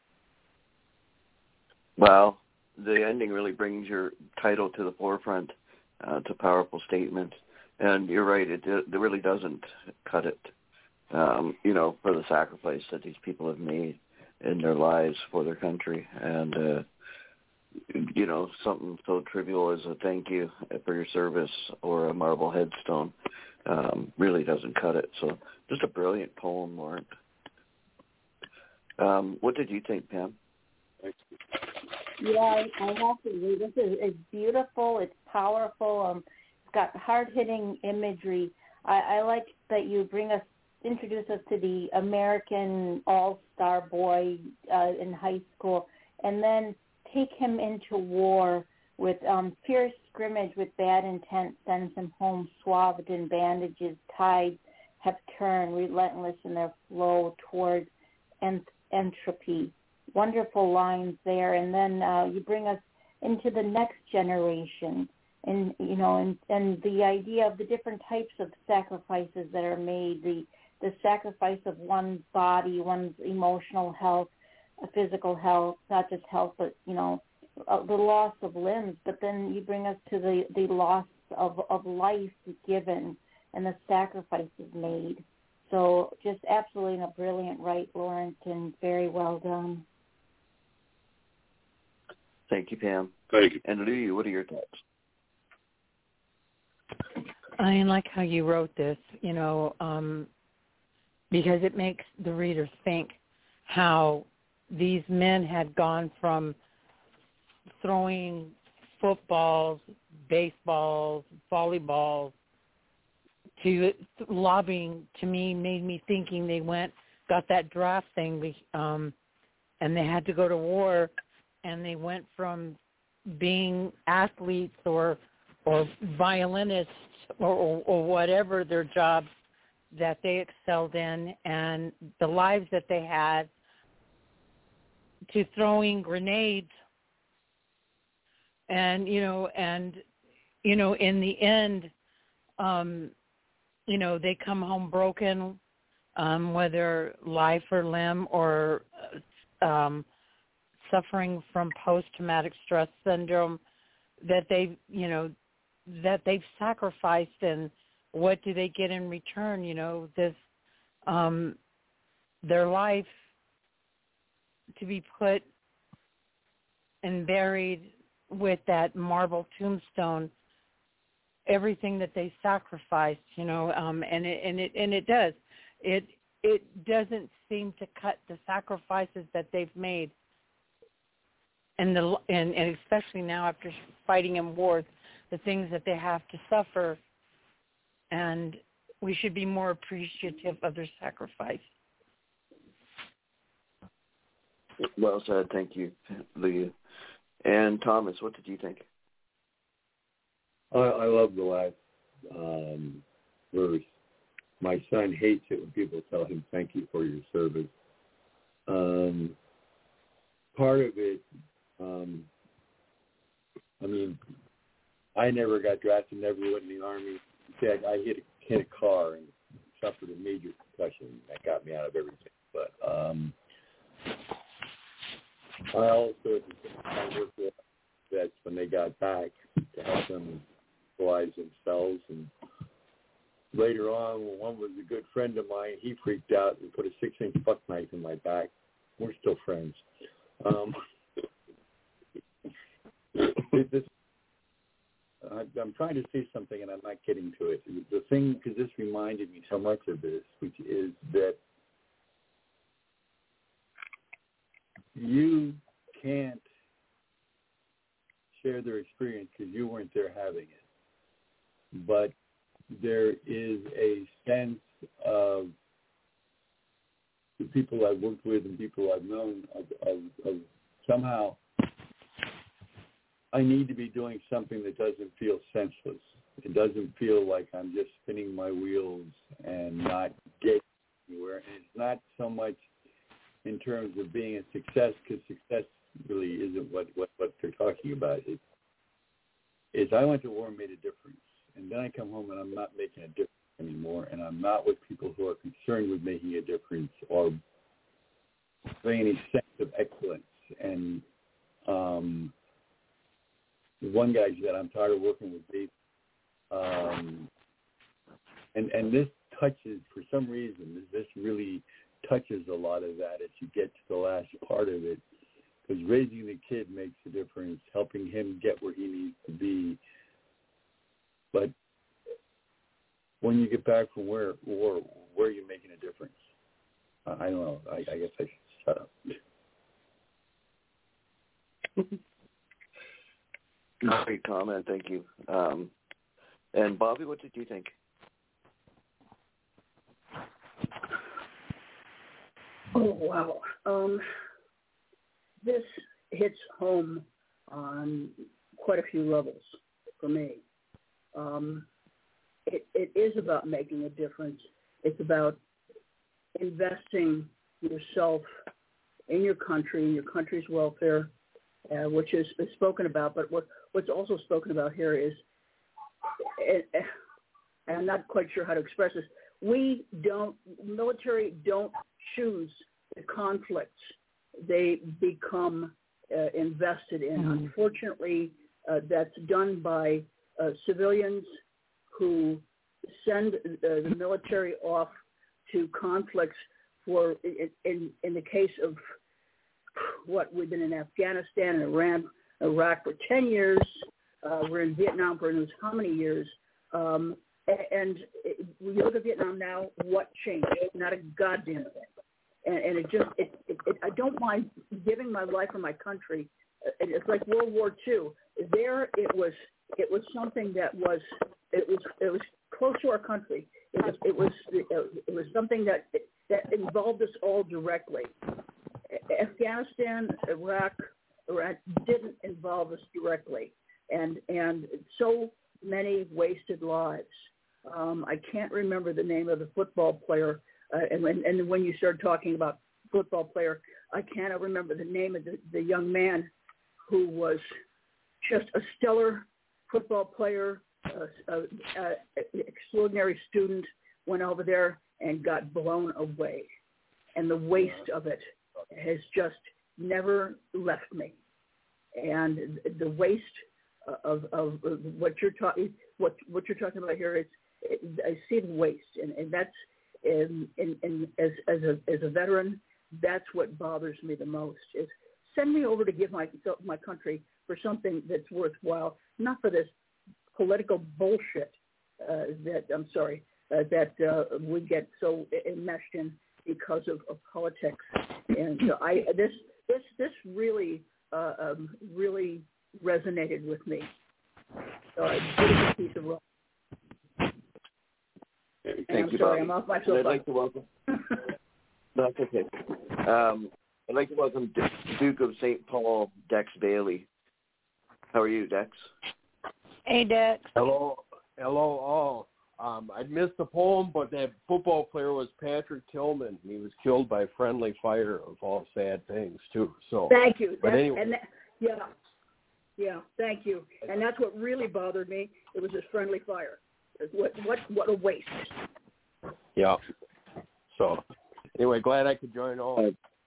Well, the ending really brings your title to the forefront. It's a powerful statement. And you're right, it really doesn't cut it, for the sacrifice that these people have made in their lives for their country. And, something so trivial as a thank you for your service or a marble headstone really doesn't cut it. So just a brilliant poem, Laurent. What did you think, Pam? Yeah, I have to agree. This is beautiful. It's powerful. It's got hard-hitting imagery. I like that you introduce us to the American all-star boy in high school, and then take him into war with fierce scrimmage with bad intent, sends him home swathed in bandages. Tides have turned, relentless in their flow towards entropy. Wonderful lines there. And then you bring us into the next generation, and the idea of the different types of sacrifices that are made, the sacrifice of one's body, one's emotional health, physical health, not just health, but, you know, the loss of limbs. But then you bring us to the loss of life given and the sacrifices made. So just absolutely a brilliant write, Lawrence, and very well done. Thank you, Pam. Thank you. And Lee, what are your thoughts? I like how you wrote this, you know, because it makes the reader think how these men had gone from throwing footballs, baseballs, volleyballs, to lobbying. To me, made me thinking they got that draft thing, and they had to go to war, and they went from being athletes or violinists or whatever their jobs that they excelled in and the lives that they had, to throwing grenades. And, in the end, they come home broken, whether life or limb, or suffering from post-traumatic stress syndrome that they've sacrificed. And what do they get in return? Their life to be put and buried with that marble tombstone, everything that they sacrificed, and it does. It doesn't seem to cut the sacrifices that they've made, and especially now after fighting in wars, the things that they have to suffer, and we should be more appreciative of their sacrifice. Well said. Thank you, Leah. And Thomas, what did you think? I love the last verse. My son hates it when people tell him, thank you for your service. Part of it, I never got drafted, never went in the Army. In fact, I hit a car and suffered a major concussion. That got me out of everything. But I also worked with vets when they got back to help them realize themselves. And later on, one was a good friend of mine. He freaked out and put a 6-inch buck knife in my back. We're still friends. I'm trying to say something and I'm not getting to it. The thing, because this reminded me so much of this, which is that you can't share their experience because you weren't there having it. But there is a sense of the people I've worked with and people I've known of somehow I need to be doing something that doesn't feel senseless. It doesn't feel like I'm just spinning my wheels and not getting anywhere. And it's not so much in terms of being a success, because success really isn't what they're talking about. It's I went to war and made a difference. And then I come home and I'm not making a difference anymore, and I'm not with people who are concerned with making a difference or bring any sense of excellence. And one guy said, I'm tired of working with people. And this touches, for some reason, this really touches a lot of that as you get to the last part of it, because raising the kid makes a difference, helping him get where he needs to be. But when you get back from where are you making a difference? I don't know. I guess I should shut up. Great comment. Thank you. And Bobby, what did you think? Oh, wow. This hits home on quite a few levels for me. It is about making a difference. It's about investing yourself in your country, in your country's welfare, which is spoken about. But what's also spoken about here is, and I'm not quite sure how to express this, military don't choose the conflicts they become invested in. Mm-hmm. Unfortunately, that's done by civilians who send the military off to conflicts for, in the case of what we've been in Afghanistan and Iran, Iraq for 10 years. We're in Vietnam for knows how many years. And when you look at Vietnam now, what changed? Not a goddamn thing. And it just, I don't mind giving my life for my country. It's like World War II. There, it was something that was, it was close to our country. It was something that involved us all directly. Afghanistan, Iraq didn't involve us directly, and so many wasted lives. I can't remember the name of the football player, and when you started talking about football player, I can't remember the name of the young man who was just a stellar football player, extraordinary student, went over there and got blown away, and the waste of it has just never left me. And the waste of what you're talking about here is, I see the waste, and that's as a veteran, that's what bothers me the most. Is send me over to give my country for something that's worthwhile, not for this political bullshit that we get so enmeshed in because of politics. And so this really really resonated with me. So I did a piece of rock. Thank you, sorry, Bob. I'm off my soapbox. I'd like to welcome. That's okay. I'd like to welcome Duke of St. Paul, Dex Bailey. How are you, Dex? Hey, Dex. Hello, all. I missed the poem, but that football player was Patrick Tillman. He was killed by friendly fire, of all sad things, too. So thank you. But anyway. Yeah, thank you. And that's what really bothered me. It was his friendly fire. What a waste. Yeah. So anyway, glad I could join all.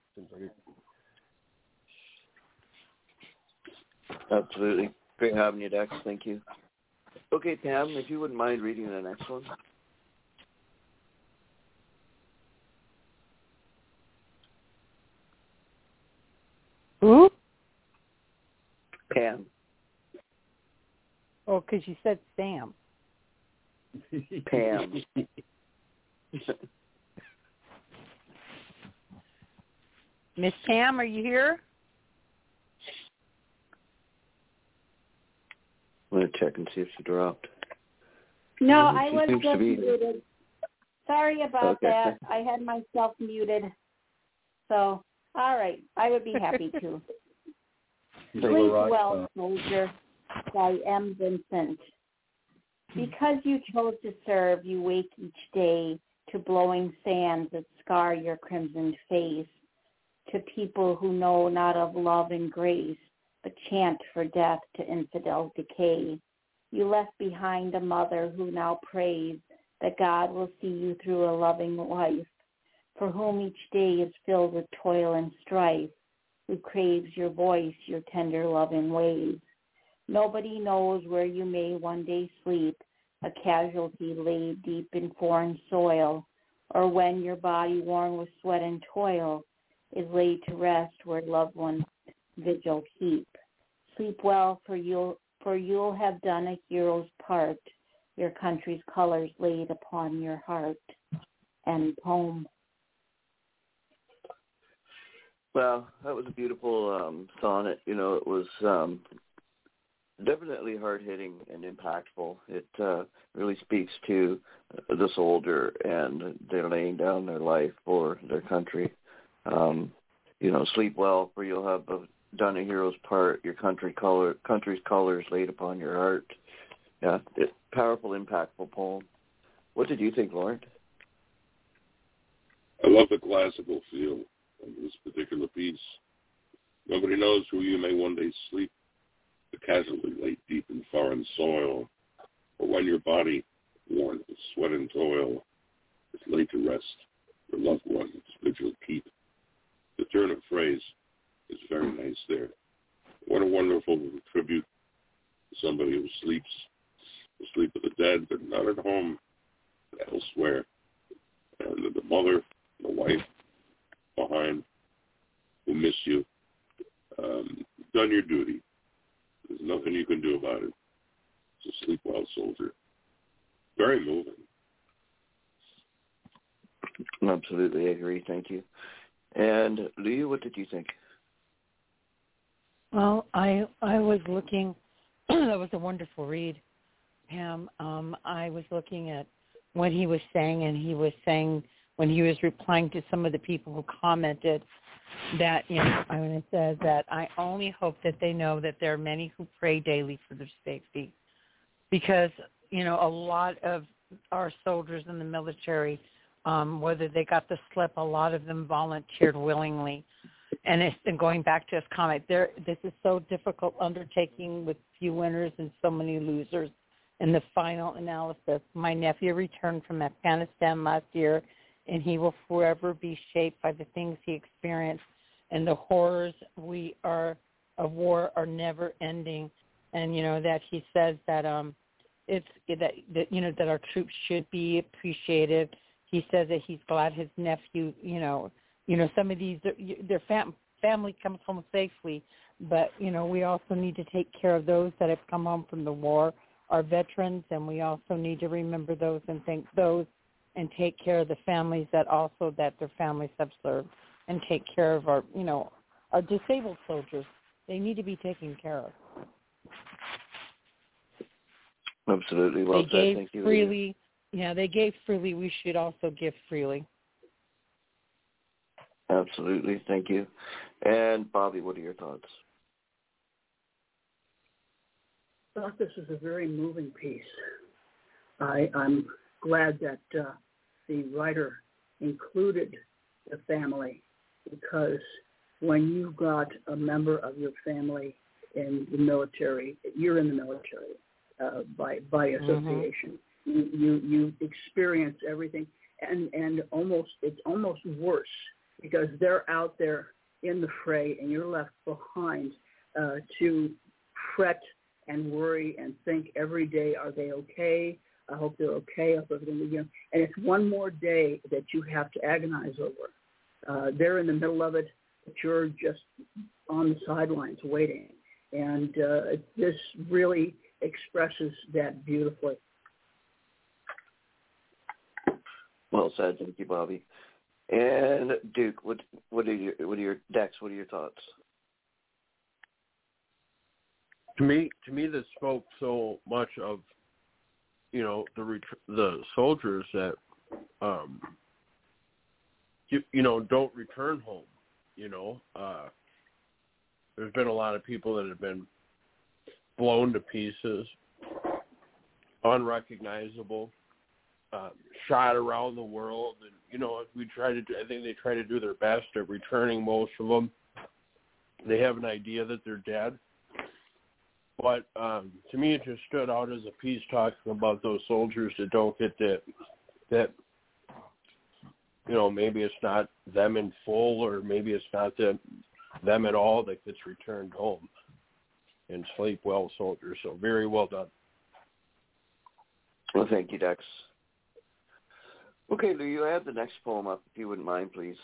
Absolutely. Great having you, Dex. Thank you. Okay, Pam, if you wouldn't mind reading the next one. Who? Pam. Oh, because you said Sam. Pam. Miss Pam, are you here? I'm going to check and see if she dropped. No, I She was seems to just be- muted. Sorry about Okay. that. I had myself muted. So, all right. I would be happy to. They Sleep were rock well, star. soldier, by M. Vincent. Because you chose to serve, you wake each day to blowing sands that scar your crimsoned face, to people who know not of love and grace, but chant for death to infidel decay. You left behind a mother who now prays that God will see you through a loving wife, for whom each day is filled with toil and strife, who craves your voice, your tender loving ways. Nobody knows where you may one day sleep, a casualty laid deep in foreign soil, or when your body worn with sweat and toil is laid to rest where loved ones vigil keep. Sleep well, for you'll have done a hero's part, your country's colors laid upon your heart. End poem. Well, that was a beautiful sonnet. You know, it was definitely hard-hitting and impactful. It really speaks to the soldier, and they're laying down their life for their country. You know, sleep well, for you'll have done a hero's part, your country's colors laid upon your heart. Yeah, powerful, impactful poem. What did you think, Lauren? I love the classical feel of this particular piece. Nobody knows who you may one day sleep, the casualty laid deep in foreign soil, or when your body, worn with sweat and toil, is laid to rest, your loved ones vigil keep. The turn of phrase, is very nice there. What a wonderful tribute to somebody who sleeps the sleep of the dead, but not at home, but elsewhere. And the mother, the wife behind, who miss you. Done your duty. There's nothing you can do about it. So sleep well, soldier. Very moving. Absolutely, I agree. Thank you. And Leah, what did you think? Well, I was looking. That was a wonderful read, Pam. I was looking at what he was saying, and he was saying when he was replying to some of the people who commented that, when it says that I only hope that they know that there are many who pray daily for their safety, because a lot of our soldiers in the military, whether they got the slip, a lot of them volunteered willingly. And it's been going back to his comment. This is so difficult undertaking with few winners and so many losers. In the final analysis, my nephew returned from Afghanistan last year, and he will forever be shaped by the things he experienced. And the horrors of war are never ending. And that he says that that our troops should be appreciated. He says that he's glad his nephew, some of these, their family comes home safely, but, we also need to take care of those that have come home from the war, our veterans, and we also need to remember those and thank those and take care of the families that their families have served, and take care of our disabled soldiers. They need to be taken care of. Absolutely. Well said. Thank you. Freely. Yeah, they gave freely. We should also give freely. Absolutely. Thank you. And Bobby, what are your thoughts? I thought this was a very moving piece. I'm glad that the writer included the family, because when you got a member of your family in the military, you're in the military by association. Mm-hmm. You experience everything, and it's almost worse, because they're out there in the fray and you're left behind to fret and worry and think every day, are they okay? I hope they're okay. I hope everything is, and it's one more day that you have to agonize over. They're in the middle of it, but you're just on the sidelines waiting. And this really expresses that beautifully. Well said. Thank you, Bobby. And Duke, what are your thoughts? To me, this spoke so much of, the soldiers that, don't return home. There's been a lot of people that have been blown to pieces, unrecognizable, shot around the world, and I think they try to do their best at returning. Most of them, they have an idea that they're dead. But to me, it just stood out as a piece talking about those soldiers that don't get that maybe it's not them in full, or maybe it's not them at all that gets returned home. And sleep well, soldiers. So very well done. Well, thank you, Dex. Okay, Lou, you have the next poem up, if you wouldn't mind, please.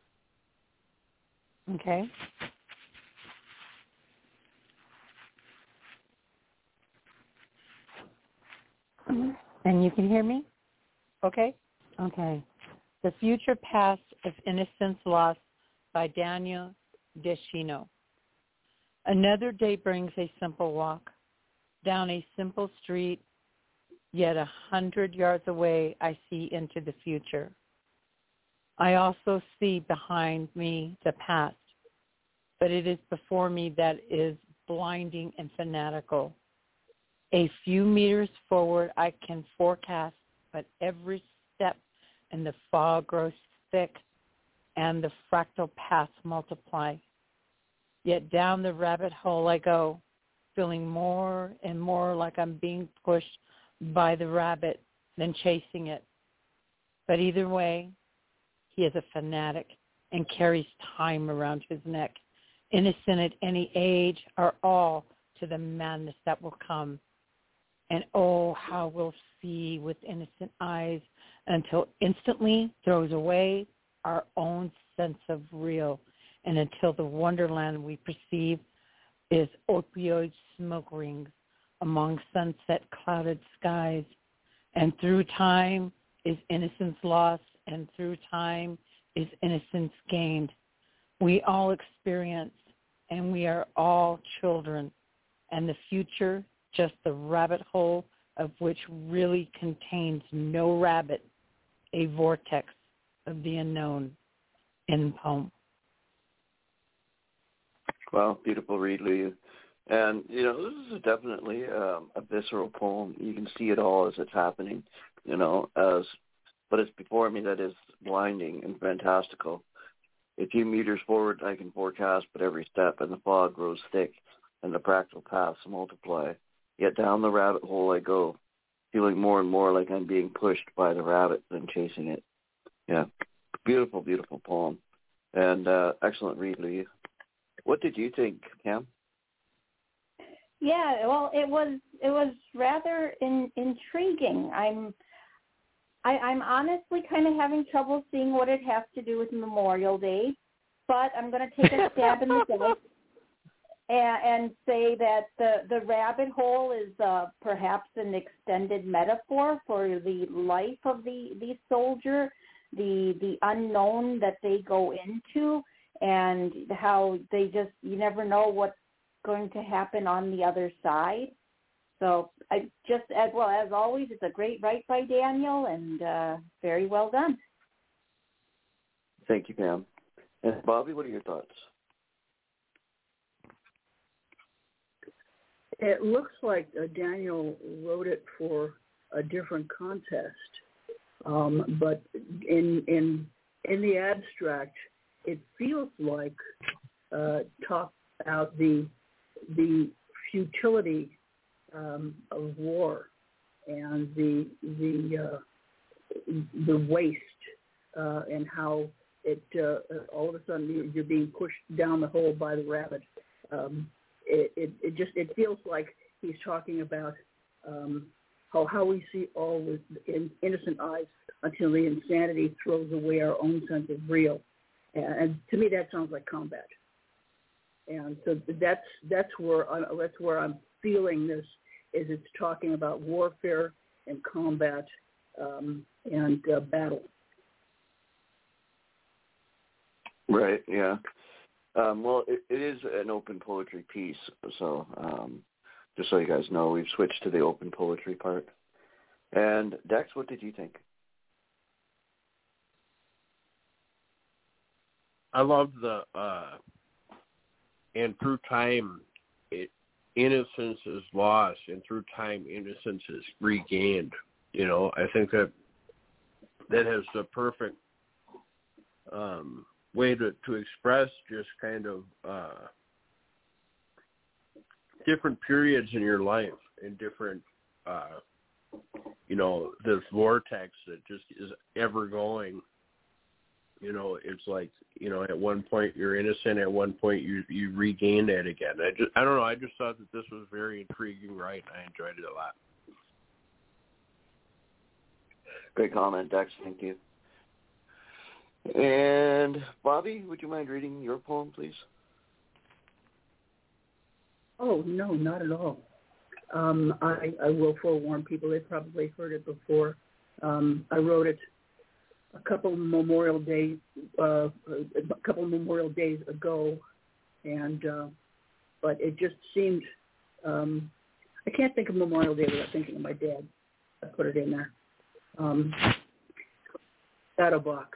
Okay. And you can hear me? Okay? Okay. The Future Past of Innocence Lost by Daniel Deschino. Another day brings a simple walk down a simple street, yet 100 yards away I see into the future. I also see behind me the past, but it is before me that is blinding and fanatical. A few meters forward I can forecast, but every step in the fog grows thick and the fractal paths multiply. Yet down the rabbit hole I go, feeling more and more like I'm being pushed by the rabbit than chasing it. But either way, he is a fanatic and carries time around his neck. innocent at any age, are all to the madness that will come. And oh, how we'll see with innocent eyes until instantly throws away our own sense of real, and until the wonderland we perceive is opioid smoke rings among sunset-clouded skies. And through time is innocence lost, and through time is innocence gained. We all experience, and we are all children, and the future just the rabbit hole of which really contains no rabbit, a vortex of the unknown. In poem. Well, beautiful read, Leah. And, you know, this is definitely a visceral poem. You can see it all as it's happening, you know, but it's before me that is blinding and fantastical. A few meters forward I can forecast, but every step, and the fog grows thick, and the practical paths multiply. Yet down the rabbit hole I go, feeling more and more like I'm being pushed by the rabbit than chasing it. Yeah, beautiful, beautiful poem. And excellent read, Lee. What did you think, Cam? Yeah, well, it was rather intriguing. I'm honestly kind of having trouble seeing what it has to do with Memorial Day, but I'm going to take a stab in the dark and say that the rabbit hole is perhaps an extended metaphor for the life of the soldier, the unknown that they go into, and how you never know what's going to happen on the other side. So as always, it's a great write by Daniel, and very well done. Thank you, Pam. And Bobby, what are your thoughts? It looks like Daniel wrote it for a different contest, but in the abstract, it feels like talk about the futility of war and the waste and how it all of a sudden you're being pushed down the hole by the rabbit. It feels like he's talking about how we see all with innocent eyes until the insanity throws away our own sense of real. And to me, that sounds like combat. And so that's where I'm feeling this. Is it's talking about warfare and combat and battle. Right. Yeah. Well, it is an open poetry piece, so just so you guys know, we've switched to the open poetry part. And Dex, what did you think? I love the and through time, innocence is lost, and through time, innocence is regained. You know, I think that has the perfect way to express just kind of different periods in your life and different, this vortex that just is ever going. You know, it's like, at one point you're innocent, at one point you regain that again. I don't know. I just thought that this was very intriguing, right? I enjoyed it a lot. Great comment, Dex. Thank you. And Bobby, would you mind reading your poem, please? Oh, no, not at all. I will forewarn people. They've probably heard it before. I wrote it a couple Memorial Days ago, and but it just seemed I can't think of Memorial Day without thinking of my dad. I put it in there. Shadow box.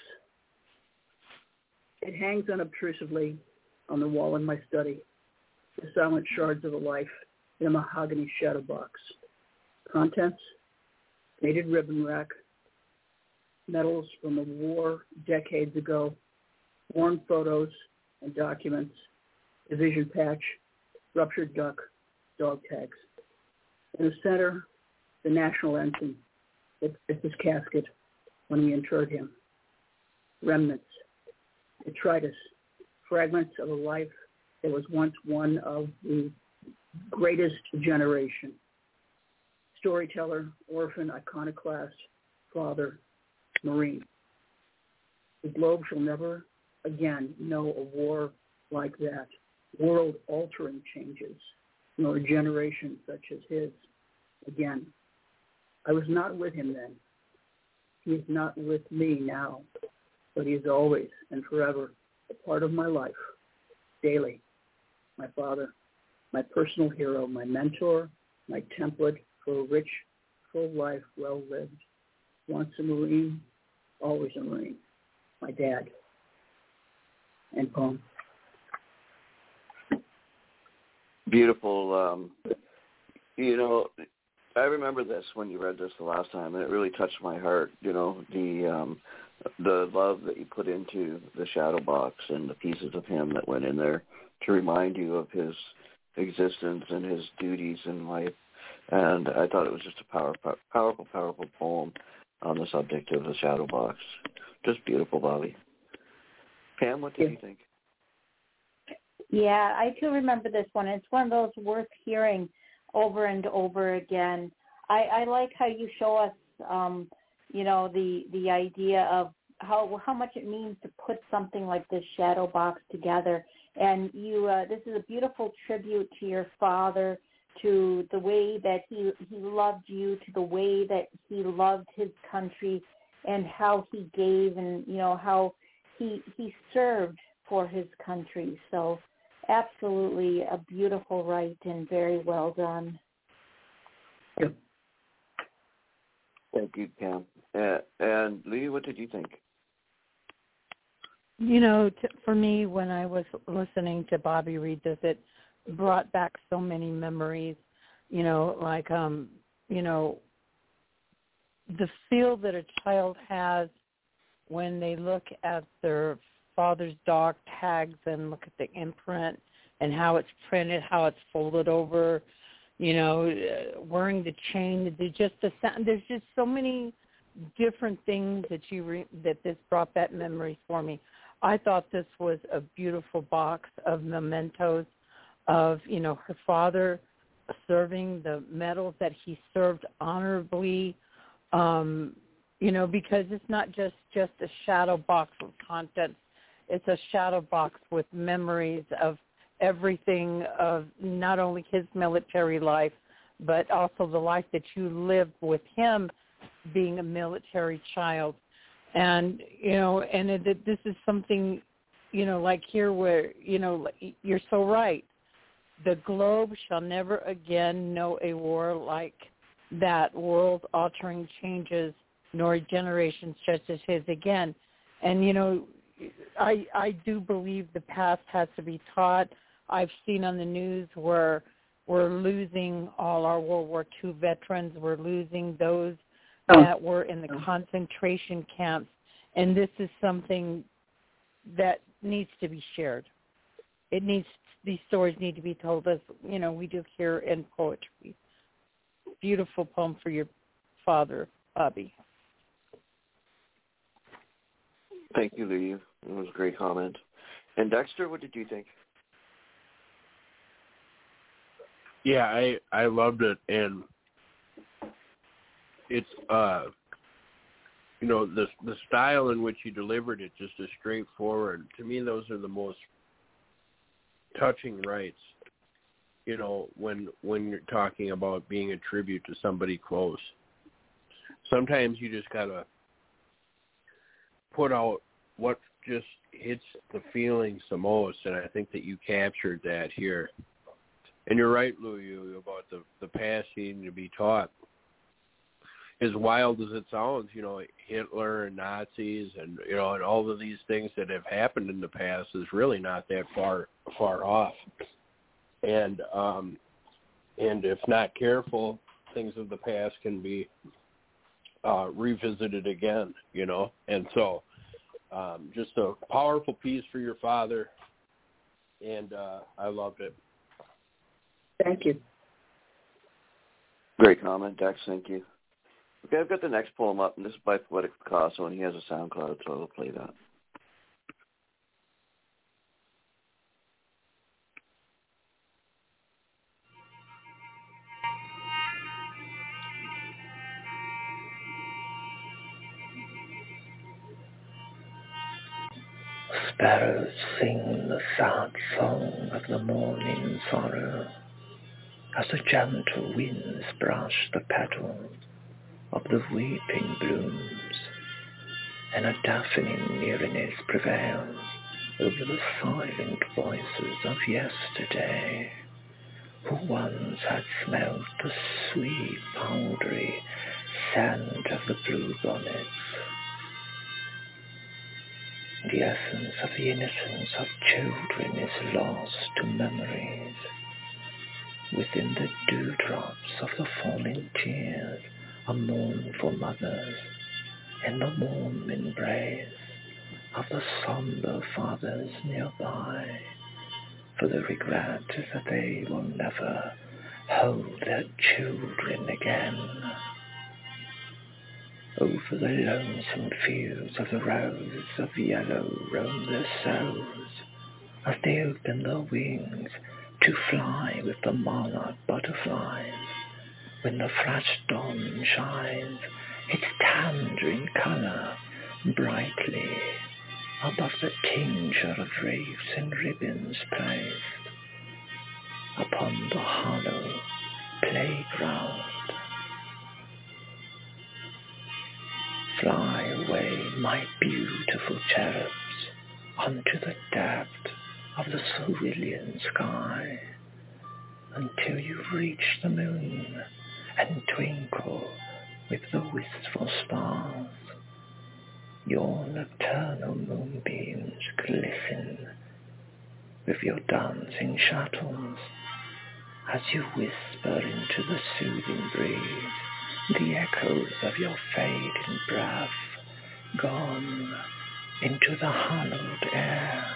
It hangs unobtrusively on the wall in my study. The silent shards of a life in a mahogany shadow box. Contents: faded ribbon rack, medals from the war decades ago, worn photos and documents, division patch, ruptured duck, dog tags. In the center, the national anthem that fit his casket when we interred him. Remnants, detritus, fragments of a life that was once one of the greatest generation. Storyteller, orphan, iconoclast, father, Marine. The globe shall never again know a war like that, world-altering changes, nor a generation such as his again. I was not with him then. He is not with me now, but he is always and forever a part of my life, daily. My father, my personal hero, my mentor, my template for a rich, full life, well lived. Once a Marine, always a Marine. My dad. End poem. Beautiful. I remember this when you read this the last time, and it really touched my heart. The love that you put into the shadow box and the pieces of him that went in there to remind you of his existence and his duties in life. And I thought it was just a powerful poem on the subject of the shadow box. Just beautiful, Bobby. Pam, what did you think? Yeah, I too remember this one. It's one of those worth hearing over and over again. I like how you show us, the idea of how much it means to put something like this shadow box together. And this is a beautiful tribute to your father, to the way that he loved you, to the way that he loved his country, and how he gave, and how he served for his country. So absolutely a beautiful write and very well done. Yep. Thank you, Pam. And Lee, what did you think? For me, when I was listening to Bobby read this, it brought back so many memories, the feel that a child has when they look at their father's dog tags and look at the imprint and how it's printed, how it's folded over, wearing the chain. There's just so many different things that this brought back memories for me. I thought this was a beautiful box of mementos of, her father serving, the medals that he served honorably, because it's not just a shadow box with contents. It's a shadow box with memories of everything, of not only his military life, but also the life that you lived with him being a military child. And, this is something, like here where, you're so right. The globe shall never again know a war like that, world-altering changes, nor a generation such as his again. And, I do believe the past has to be taught. I've seen on the news where we're losing all our World War II veterans. We're losing those that were in the concentration camps. And this is something that needs to be shared. These stories need to be told, as, we do here in poetry. Beautiful poem for your father, Bobby. Thank you, Lee. It was a great comment. And Dexter, what did you think? Yeah, I loved it, and it's the style in which he delivered it just is straightforward. To me, those are the most touching rights. When you're talking about being a tribute to somebody close, sometimes you just gotta put out what just hits the feelings the most, and I think that you captured that here. And you're right, Louis, about the past needing to be taught. As wild as it sounds, Hitler and Nazis and, and all of these things that have happened in the past is really not that far off. And if not careful, things of the past can be revisited again, And so just a powerful piece for your father, and I loved it. Thank you. Great comment, Dex. Thank you. Okay, I've got the next poem up, and this is by Poetic Picasso, and he has a SoundCloud, so I'll play that. Sparrows sing the sad song of the morning sorrow, as the gentle winds brush the petals of the weeping blooms, and a deafening nearness prevails over the silent voices of yesterday, who once had smelt the sweet powdery scent of the bluebonnets. The essence of the innocence of children is lost to memories. Within the dewdrops of the falling tears are mournful mothers, in the warm embrace of the somber fathers nearby, for the regret is that they will never hold their children again. Over the lonesome fields of the rose of yellow roam their souls, as they open their wings to fly with the monarch butterflies, when the fresh dawn shines its tangerine color brightly above the tincture of wreaths and ribbons placed upon the hollow playground. Fly away, my beautiful cherubs, unto the depth of the cerulean sky, until you reach the moon and twinkle with the wistful stars. Your nocturnal moonbeams glisten with your dancing shadows, as you whisper into the soothing breeze the echoes of your fading breath, gone into the hallowed air.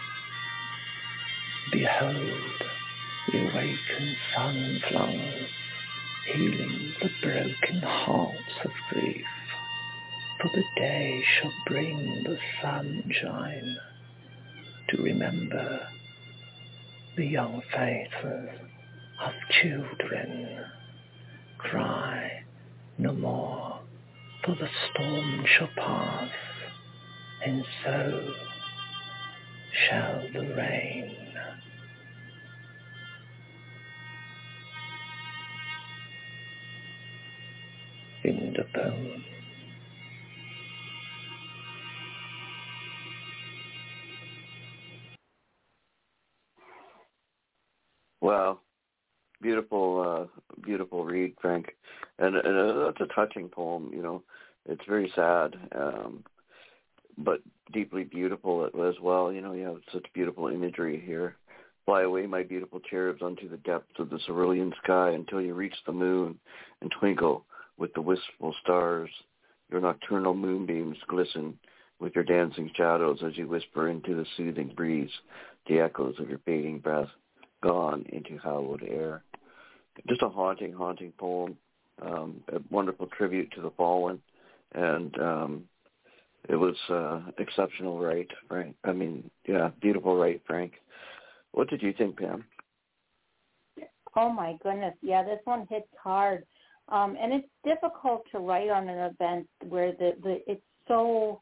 Behold the awakened sunflowers, healing the broken hearts of grief, for the day shall bring the sunshine to remember the young faces of children. Cry no more, for the storm shall pass, and so shall the rain. In the poem. Wow. Beautiful read, Frank. And that's a touching poem, you know. It's very sad, but deeply beautiful as well. You know, you have such beautiful imagery here. Fly away, my beautiful cherubs, unto the depths of the cerulean sky, until you reach the moon and twinkle with the wistful stars. Your nocturnal moonbeams glisten with your dancing shadows as you whisper into the soothing breeze the echoes of your fading breath, gone into hallowed air. Just a haunting poem, a wonderful tribute to the fallen, and it was exceptional, right, Frank? I mean, yeah, beautiful, right, Frank? What did you think, Pam? Oh my goodness, yeah, this one hits hard, and it's difficult to write on an event where it's so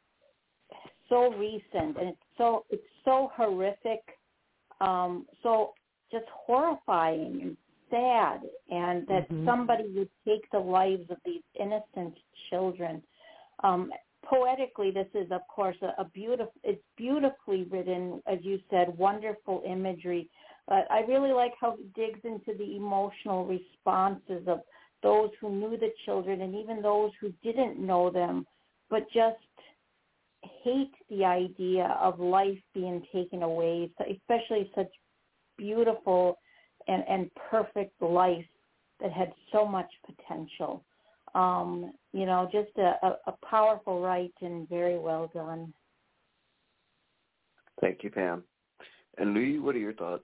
recent and it's so horrific, so just horrifying and sad, and that somebody would take the lives of these innocent children. Poetically, this is, of course, it's beautifully written, as you said, wonderful imagery. But I really like how it digs into the emotional responses of those who knew the children and even those who didn't know them, but just hate the idea of life being taken away, especially such beautiful and perfect life that had so much potential. You know, just a powerful write and very well done. Thank you, Pam. And Lee, what are your thoughts?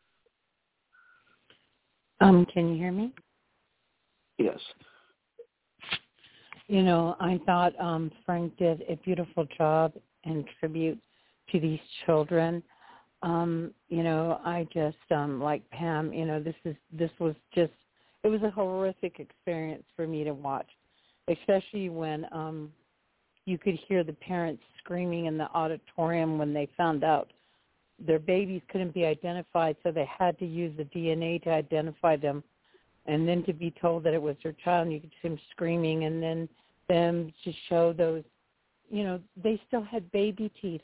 Can you hear me? Yes. You know, I thought Frank did a beautiful job and tribute to these children. You know, I just like Pam, you know, this was just, it was a horrific experience for me to watch, especially when you could hear the parents screaming in the auditorium when they found out their babies couldn't be identified, so they had to use the DNA to identify them. And then to be told that it was their child, and you could see them screaming, and then them to show those, they still had baby teeth.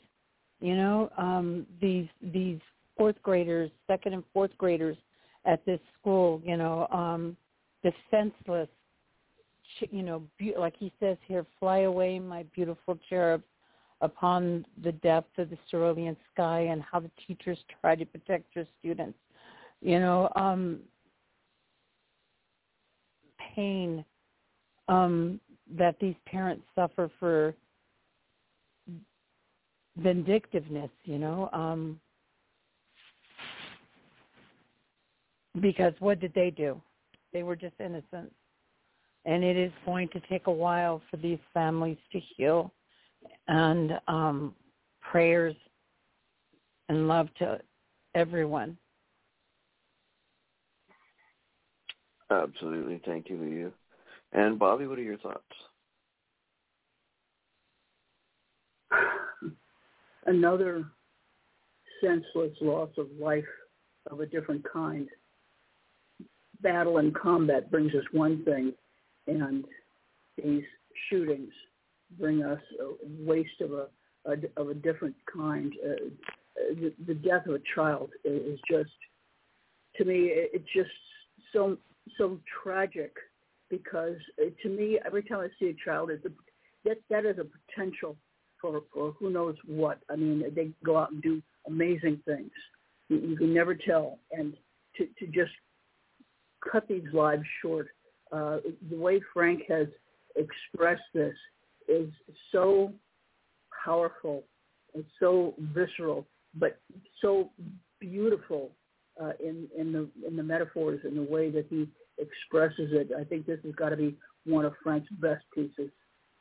These fourth graders, second and fourth graders at this school, defenseless, like he says here, fly away, my beautiful cherub, upon the depth of the cerulean sky, and how the teachers try to protect their students. Pain that these parents suffer for vindictiveness, because what did they do? They were just innocent. And it is going to take a while for these families to heal, and prayers and love to everyone. Absolutely. Thank you, Leah. And Bobby, what are your thoughts? Another senseless loss of life of a different kind. Battle and combat brings us one thing, and these shootings bring us a waste of a different kind. The death of a child is just, to me, it's just so tragic, because to me, every time I see a child, that is a potential for who knows what. I mean, they go out and do amazing things. You can never tell. And to just cut these lives short, the way Frank has expressed this is so powerful and so visceral, but so beautiful in the metaphors and the way that he expresses it. I think this has got to be one of Frank's best pieces.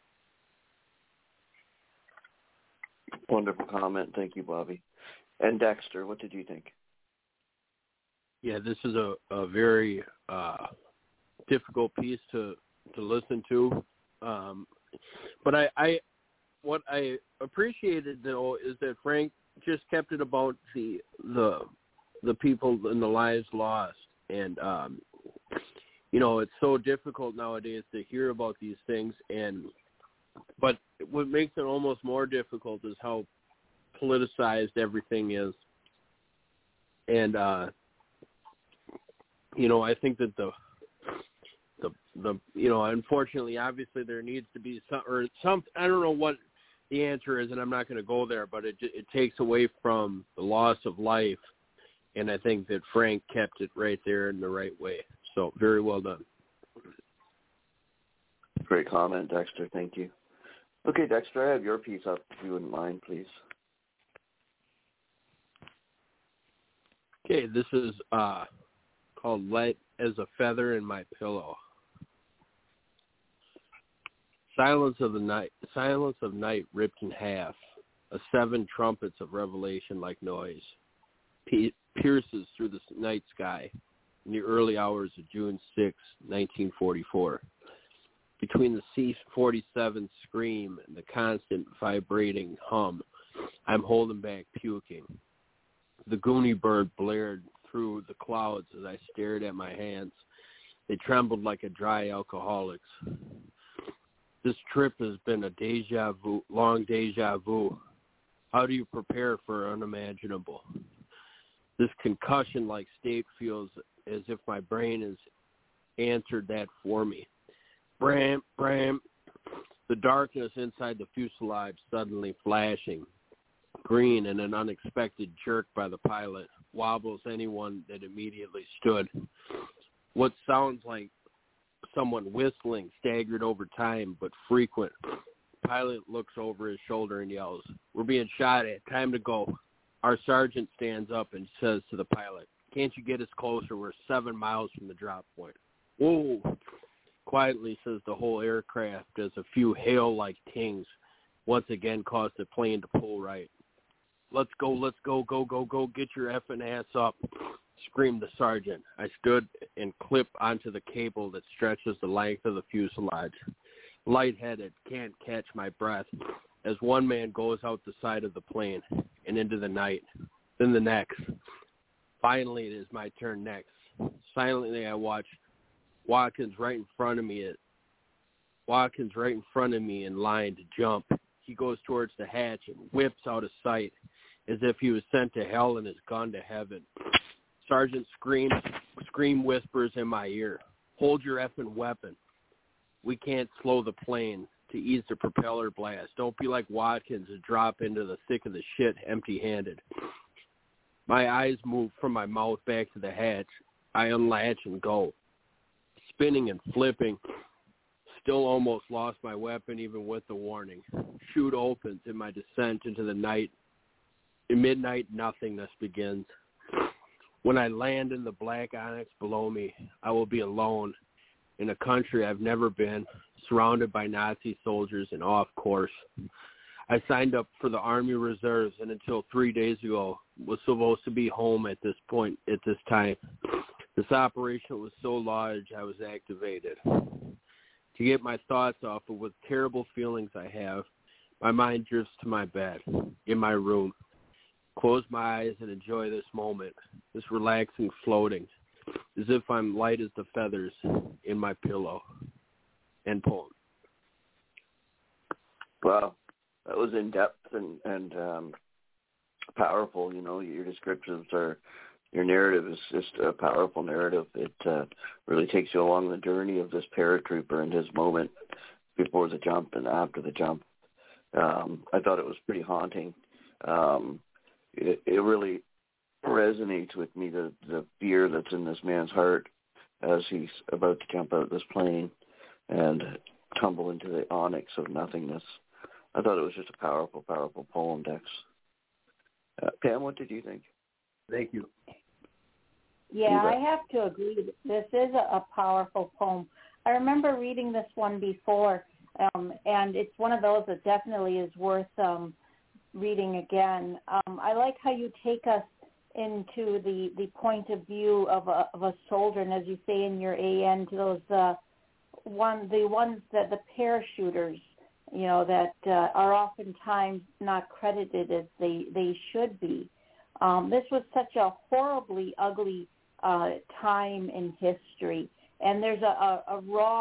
Wonderful comment. Thank you, Bobby. And Dexter, what did you think? Yeah, this is a very difficult piece to listen to. But what I appreciated, though, is that Frank just kept it about the people and the lives lost. And, it's so difficult nowadays to hear about these things. But what makes it almost more difficult is how politicized everything is. And, I think that the unfortunately, obviously there needs to be some, I don't know what the answer is, and I'm not going to go there, but it takes away from the loss of life. And I think that Frank kept it right there in the right way. So very well done. Great comment, Dexter. Thank you. Okay, Dexter, I have your piece up, if you wouldn't mind, please. Okay, this is called Light as a Feather in My Pillow. Silence of night ripped in half. A 7 trumpets of revelation like noise pierces through the night sky in the early hours of June 6, 1944. Between the C-47 scream and the constant vibrating hum, I'm holding back puking. The Goonie bird blared through the clouds as I stared at my hands. They trembled like a dry alcoholic's. This trip has been a long deja vu. How do you prepare for unimaginable? This concussion-like state feels as if my brain has answered that for me. Bram, bram. The darkness inside the fuselage suddenly flashing. Green and an unexpected jerk by the pilot wobbles anyone that immediately stood. What sounds like someone whistling, staggered over time, but frequent. Pilot looks over his shoulder and yells, "We're being shot at. Time to go." Our sergeant stands up and says to the pilot, "Can't you get us closer? We're 7 miles from the drop point." "Whoa," quietly says the whole aircraft as a few hail-like tings once again caused the plane to pull right. Let's go, go, get your effing ass up," screamed the sergeant. I stood and clipped onto the cable that stretches the length of the fuselage. lightheaded, can't catch my breath, as one man goes out the side of the plane and into the night, then the next. Finally, it is my turn next. Silently, I watch Watkins right in front of me in line to jump. He goes towards the hatch and whips out of sight as if he was sent to hell and has gone to heaven. Sergeant scream whispers in my ear, "Hold your effing weapon. We can't slow the plane to ease the propeller blast. Don't be like Watkins and drop into the thick of the shit empty-handed." My eyes move from my mouth back to the hatch. I unlatch and go. Spinning and flipping. Still almost lost my weapon even with the warning. Chute opens in my descent into the night. In midnight nothingness begins. When I land in the black onyx below me, I will be alone in a country I've never been, surrounded by Nazi soldiers and off course. I signed up for the Army Reserves and until 3 days ago was supposed to be home at this time. This operation was so large I was activated. To get my thoughts off of what terrible feelings I have, my mind drifts to my bed, in my room. Close my eyes and enjoy this moment, this relaxing floating, as if I'm light as the feathers in my pillow. End poem. Wow, that was in depth and powerful. You know, your descriptions are, your narrative is just a powerful narrative. It really takes you along the journey of this paratrooper and his moment before the jump and after the jump. I thought it was pretty haunting. It really resonates with me, the fear that's in this man's heart as he's about to jump out of this plane and tumble into the onyx of nothingness. I thought it was just a powerful, powerful poem, Dex. Pam, what did you think? Thank you. Yeah, I have to agree. This is a powerful poem. I remember reading this one before, and it's one of those that definitely is worth reading again. I like how you take us into the point of view of a soldier, and as you say in your AN, to those the ones that the parachuters, you know, that are oftentimes not credited as they should be. This was such a horribly ugly time in history, and there's a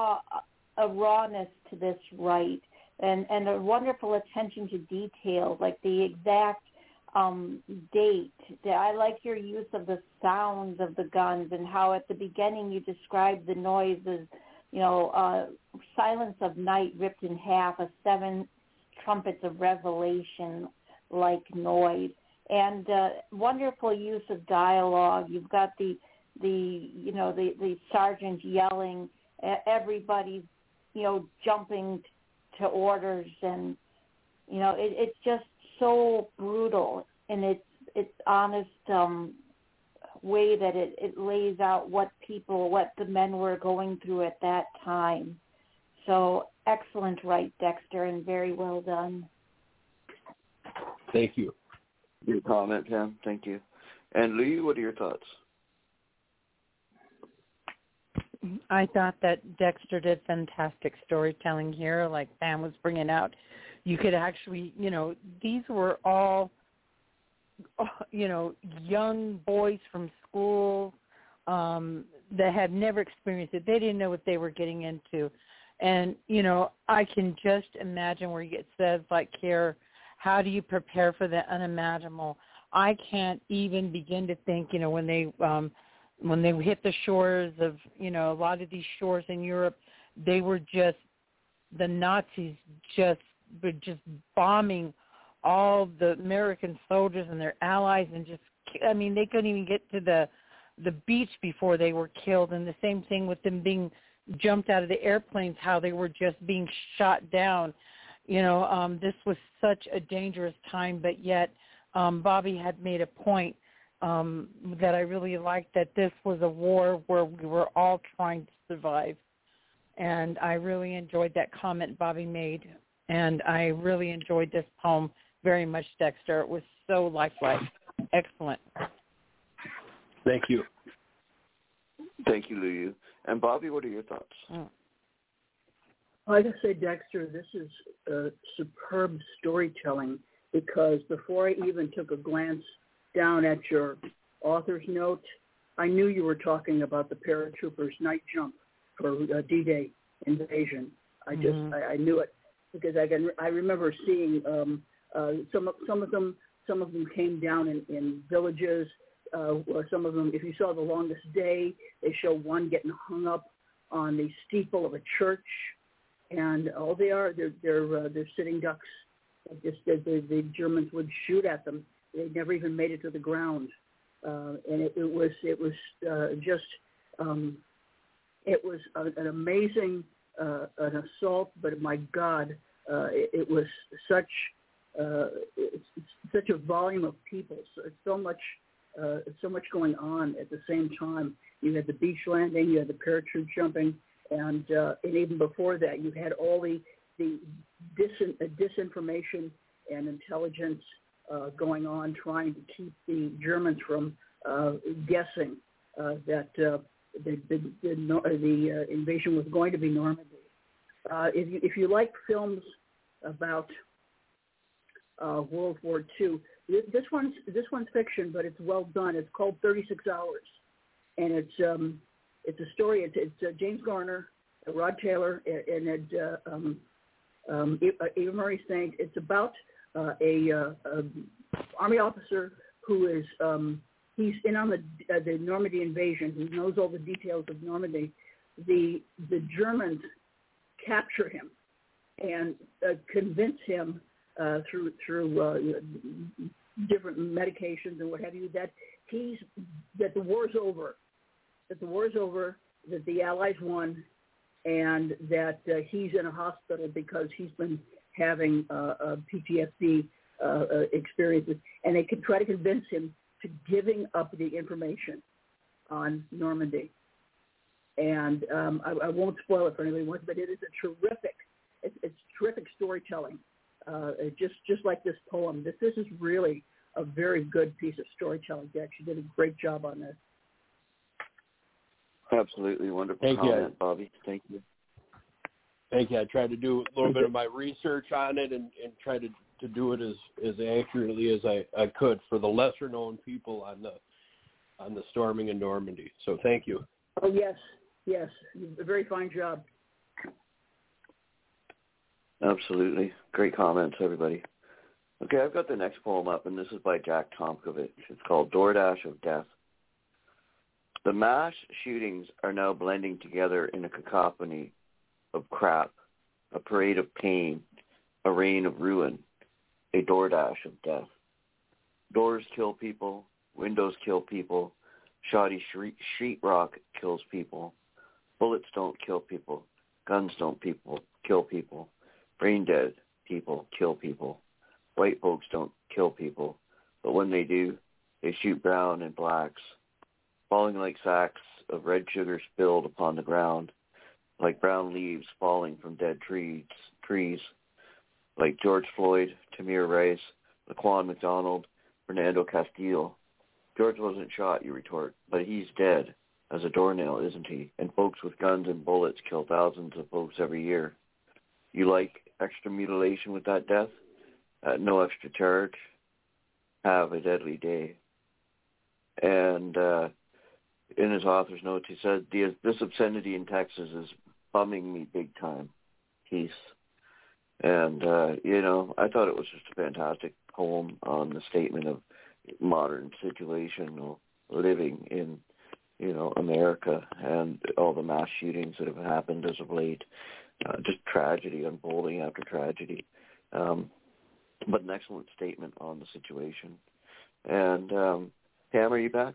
rawness to this right, and a wonderful attention to detail, like the exact date. I like your use of the sounds of the guns and how at the beginning you described the noises, you know, silence of night ripped in half, a 7 trumpets of revelation like noise, and wonderful use of dialogue. You've got the sergeant yelling, everybody's, you know, jumping to orders, and you know it's just so brutal in its honest way that it lays out what the men were going through at that time. So excellent, right, Dexter, and very well done. Thank you. Good comment, Pam. Thank you. And Lee, what are your thoughts? I thought that Dexter did fantastic storytelling here, like Pam was bringing out. You could actually, you know, these were all, you know, young boys from school that had never experienced it. They didn't know what they were getting into. And, you know, I can just imagine where it says, like here, how do you prepare for the unimaginable? I can't even begin to think, you know, when they hit the shores of, you know, a lot of these shores in Europe, they were just, the Nazis were just bombing all the American soldiers and their allies, and just, I mean, they couldn't even get to the beach before they were killed. And the same thing with them being jumped out of the airplanes, how they were just being shot down. You know, this was such a dangerous time, but yet Bobby had made a point that I really liked, that this was a war where we were all trying to survive. And I really enjoyed that comment Bobby made. And I really enjoyed this poem very much, Dexter. It was so lifelike. Excellent. Thank you. Thank you, Lou. And Bobby, what are your thoughts? I gotta say, Dexter, this is superb storytelling, because before I even took a glance down at your author's note, I knew you were talking about the paratroopers' night jump for D-Day invasion. I knew it, because I remember seeing some of them came down in villages. Or some of them, if you saw The Longest Day, they show one getting hung up on the steeple of a church, and all they're sitting ducks. Just the Germans would shoot at them. They never even made it to the ground, and it was an amazing an assault. But my God, it was such a volume of people. So much going on at the same time. You had the beach landing, you had the parachute jumping, and even before that, you had all the disinformation and intelligence going on, trying to keep the Germans from guessing that the invasion was going to be Normandy. If you like films about World War II, this one's fiction, but it's well done. It's called 36 Hours, and it's a story. It's James Garner, Rod Taylor, and Eva Marie Saint. It's about a army officer who is he's in on the Normandy invasion. He knows all the details of Normandy. The Germans capture him and convince him through different medications and what have you that the war's over, that the Allies won, and that he's in a hospital because he's been having PTSD experiences, and they could try to convince him to giving up the information on Normandy. And I won't spoil it for anybody who wants, but it is it's terrific storytelling. Just like this poem. This is really a very good piece of storytelling, Dex. You did a great job on this. Absolutely wonderful comment, Bobby. Thank you. Thank you. I tried to do a little bit of my research on it and try to do it as accurately as I could for the lesser known people on the storming in Normandy. So thank you. Oh yes, a very fine job. Absolutely. Great comments, everybody. Okay, I've got the next poem up, and this is by Jack Tomkovich. It's called DoorDash of Death. The mass shootings are now blending together in a cacophony of crap, a parade of pain, a rain of ruin, a DoorDash of death. Doors kill people, windows kill people, shoddy sheetrock kills people, bullets don't kill people, guns don't kill people. Brain dead people kill people. White folks don't kill people, but when they do, they shoot brown and blacks, falling like sacks of red sugar spilled upon the ground, like brown leaves falling from dead trees, like George Floyd, Tamir Rice, Laquan McDonald, Fernando Castillo. George wasn't shot, you retort, but he's dead as a doornail, isn't he? And folks with guns and bullets kill thousands of folks every year. You like extra mutilation with that death? At no extra charge? Have a deadly day. And in his author's notes, he said, this obscenity in Texas is bumming me big time. Peace. And, I thought it was just a fantastic poem on the statement of modern situational living in, America and all the mass shootings that have happened as of late. Just tragedy unfolding after tragedy. But an excellent statement on the situation. And Pam, are you back?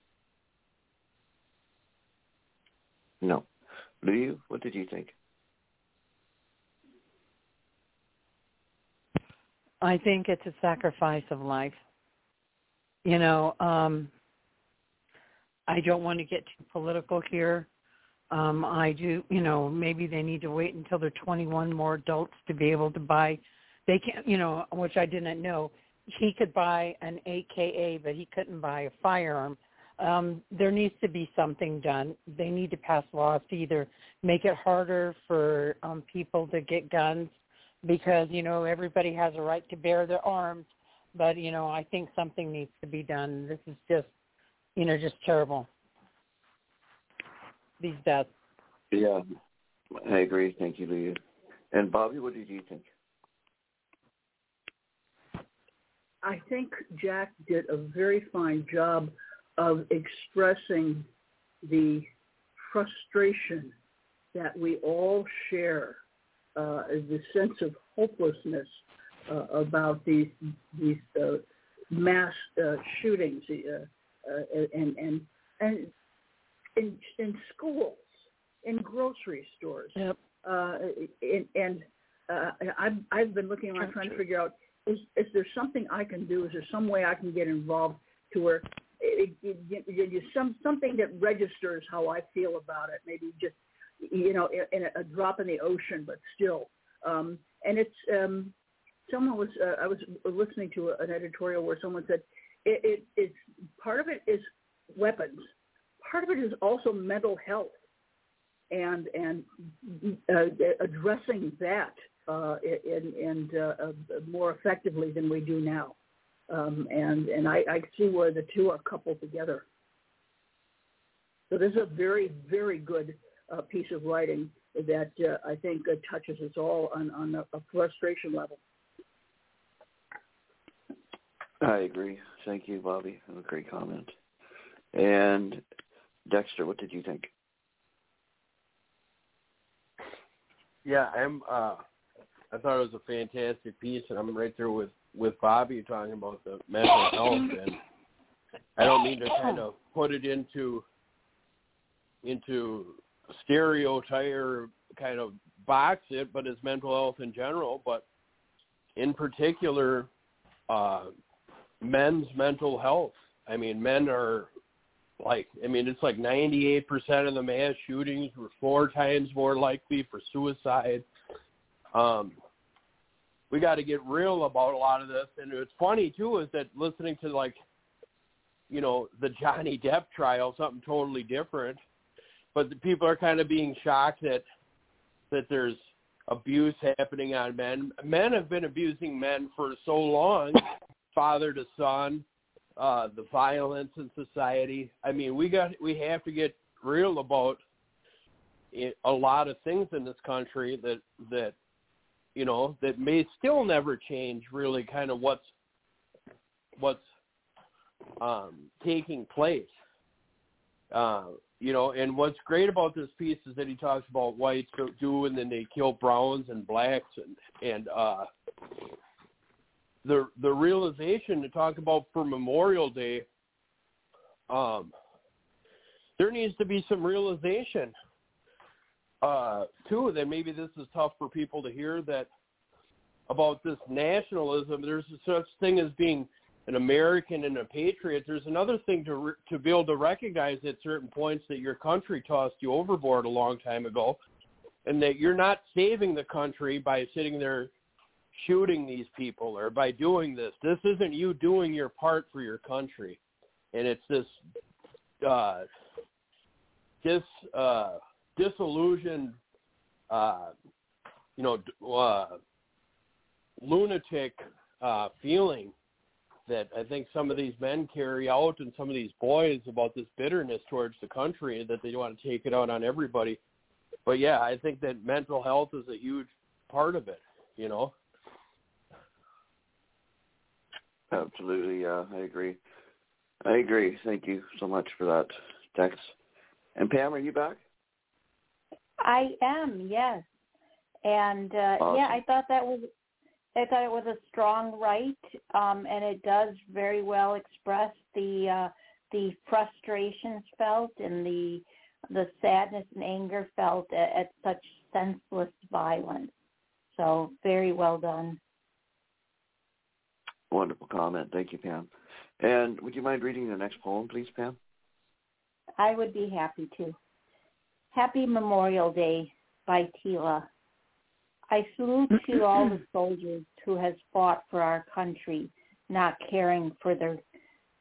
No. Do you? What did you think? I think it's a sacrifice of life. I don't want to get too political here. I do, maybe they need to wait until they're 21 more adults to be able to buy. They can't, which I didn't know. He could buy an AKA, but he couldn't buy a firearm. there needs to be something done. They need to pass laws to either make it harder for people to get guns because, everybody has a right to bear their arms. But, I think something needs to be done. This is just, just terrible. These deaths. Yeah, I agree. Thank you, Leah. And Bobby, what did you think? I think Jack did a very fine job of expressing the frustration that we all share, the sense of hopelessness about these mass shootings, and in schools, in grocery stores. Yep. I've been looking around trying to figure out, is there something I can do? Is there some way I can get involved to where something that registers how I feel about it? Maybe just in a drop in the ocean, but still. And it's someone was I was listening to an editorial where someone said it's part of it is weapons, part of it is also mental health, and addressing that more effectively than we do now. And I see where the two are coupled together. So this is a very, very good piece of writing that I think touches us all on a frustration level. I agree. Thank you, Bobby. That was a great comment. And Dexter, what did you think? Yeah, I thought it was a fantastic piece, and I'm right there with Bobby talking about the mental health, and I don't mean to kind of put it into stereotype or kind of box it, but it's mental health in general, but in particular, men's mental health. I mean, men are it's like 98% of the mass shootings were 4 times more likely for suicide. We got to get real about a lot of this. And it's funny, too, is that listening to, the Johnny Depp trial, something totally different, but the people are kind of being shocked that there's abuse happening on men. Men have been abusing men for so long, father to son, the violence in society. I mean, we have to get real about a lot of things in this country that may still never change, really kind of what's taking place. And what's great about this piece is that he talks about whites do, and then they kill browns and blacks, and the realization to talk about for Memorial Day, there needs to be some realization too, that maybe this is tough for people to hear, that about this nationalism. There's such thing as being an American and a patriot. There's another thing to be able to recognize at certain points that your country tossed you overboard a long time ago, and that you're not saving the country by sitting there shooting these people or by doing this. This isn't you doing your part for your country. And it's this disillusioned, lunatic feeling that I think some of these men carry out, and some of these boys, about this bitterness towards the country, that they want to take it out on everybody. But yeah, I think that mental health is a huge part of it, Absolutely, yeah, I agree. Thank you so much for that, Dex. And Pam, are you back? I am, yes. And awesome. Yeah, I thought it was a strong write, and it does very well express the frustrations felt and the sadness and anger felt at such senseless violence. So very well done. Wonderful comment. Thank you, Pam. And would you mind reading the next poem, please, Pam? I would be happy to. Happy Memorial Day by Tila. I salute to all the soldiers who has fought for our country, not caring for their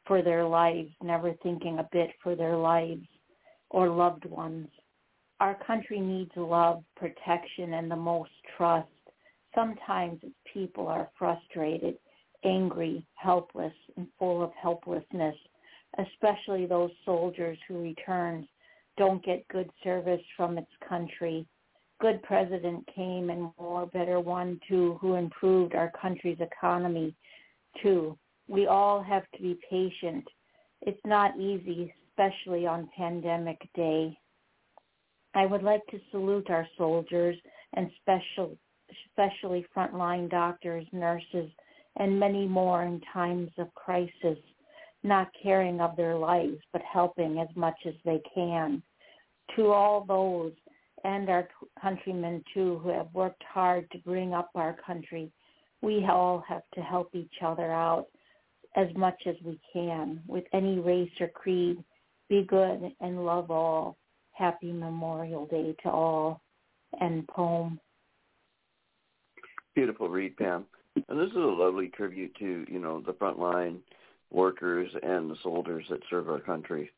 for their lives, never thinking a bit for their lives or loved ones. Our country needs love, protection, and the most trust. Sometimes its people are frustrated, angry, helpless, and full of helplessness, especially those soldiers who return don't get good service from its country. Good president came and more better one too, who improved our country's economy too. We all have to be patient. It's not easy, especially on pandemic day. I would like to salute our soldiers and especially frontline doctors, nurses, and many more in times of crisis, not caring of their lives, but helping as much as they can. To all those and our countrymen, too, who have worked hard to bring up our country, we all have to help each other out as much as we can, with any race or creed. Be good and love all. Happy Memorial Day to all. End poem. Beautiful read, Pam. And this is a lovely tribute to, the frontline workers and the soldiers that serve our country.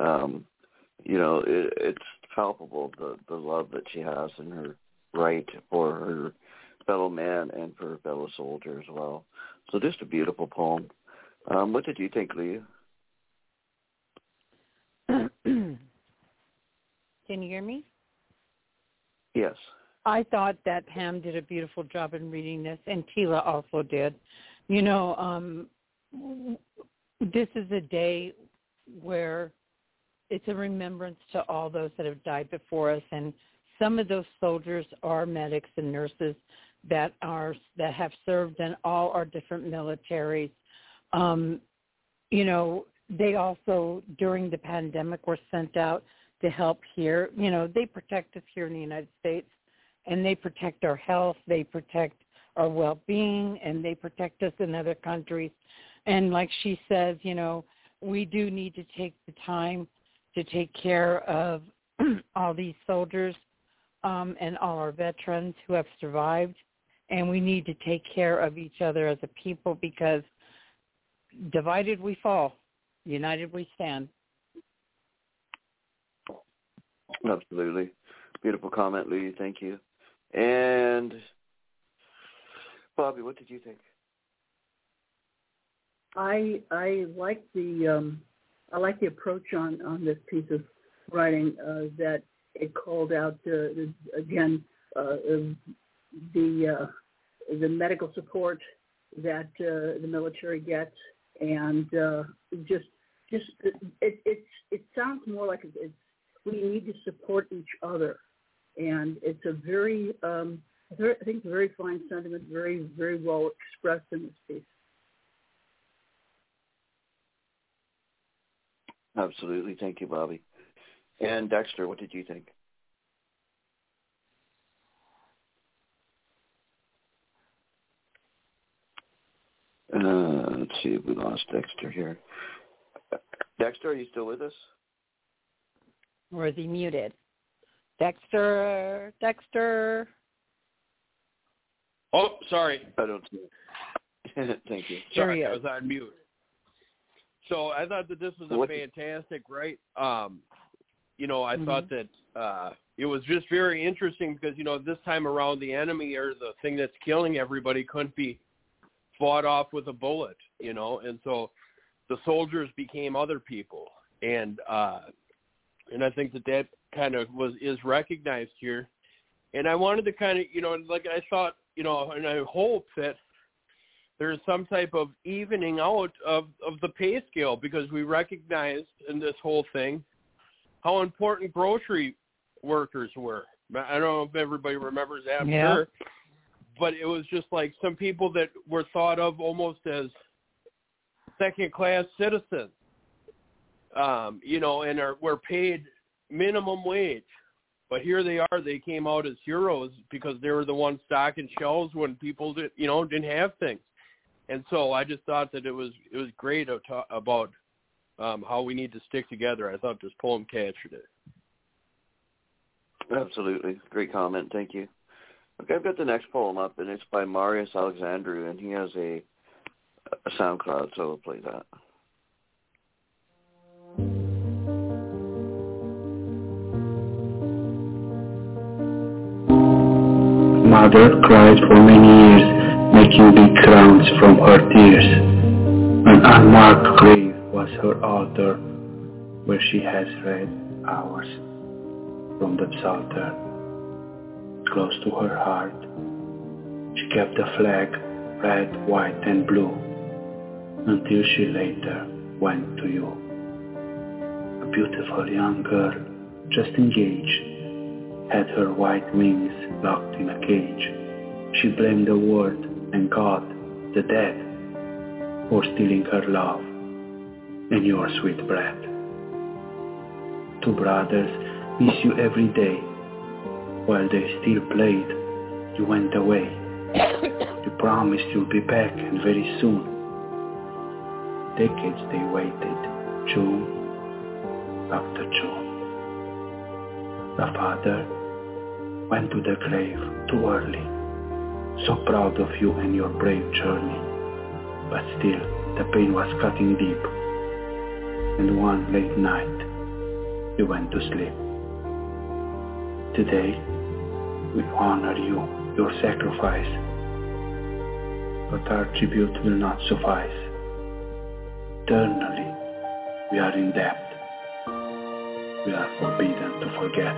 It's palpable, the love that she has and her right for her fellow man and for her fellow soldier as well. So just a beautiful poem. What did you think, Leah? Can you hear me? Yes. I thought that Pam did a beautiful job in reading this, and Tila also did. This is a day where it's a remembrance to all those that have died before us, and some of those soldiers are medics and nurses that have served in all our different militaries. They also, during the pandemic, were sent out to help here. They protect us here in the United States, and they protect our health, they protect our well-being, and they protect us in other countries. And like she says, we do need to take the time to take care of all these soldiers and all our veterans who have survived. And we need to take care of each other as a people, because divided we fall, united we stand. Absolutely. Beautiful comment, Lee. Thank you. And Bobby, what did you think? I like the approach on this piece of writing, that it called out again the medical support that the military gets, and it sounds more like we need to support each other, and it's a very I think a very fine sentiment, very, very well expressed in this piece. Absolutely. Thank you, Bobby. And Dexter, what did you think? Let's see if we lost Dexter here. Dexter, are you still with us? Or is he muted? Dexter. Oh, sorry. I don't see it. Thank you. Sorry, I was on mute. So I thought that this was a fantastic, right? I thought that it was just very interesting because, this time around the enemy, or the thing that's killing everybody, couldn't be fought off with a bullet, and so the soldiers became other people. And I think that kind of is recognized here. And I wanted to kind of, I thought, and I hope that there's some type of evening out of the pay scale, because we recognized in this whole thing how important grocery workers were. I don't know if everybody remembers that, I'm sure. But it was just like some people that were thought of almost as second-class citizens, and were paid minimum wage. But here they are. They came out as heroes because they were the ones stocking shelves when people didn't have things. And so I just thought that it was great about how we need to stick together. I thought this poem captured it. Absolutely. Great comment. Thank you. Okay, I've got the next poem up, and it's by Marius Alexandru, and he has a SoundCloud, so I'll play that. mother cried for many years, making big crowns from her tears. An unmarked grave was her altar, where she has read hours from the Psalter. Close to her heart, she kept the flag, red, white, and blue, until she later went to you. A beautiful young girl, just engaged, had her white wings locked in a cage. She blamed the world and God, the dead, for stealing her love and your sweet breath. Two brothers miss you every day. While they still played, you went away. You promised you'll be back, and very soon. Decades they waited, June after June. The father went to the grave too early, so proud of you and your brave journey. But still, the pain was cutting deep, and one late night, you went to sleep. Today, we honor you, your sacrifice, but our tribute will not suffice. Eternally, we are in debt. We are forbidden to forget.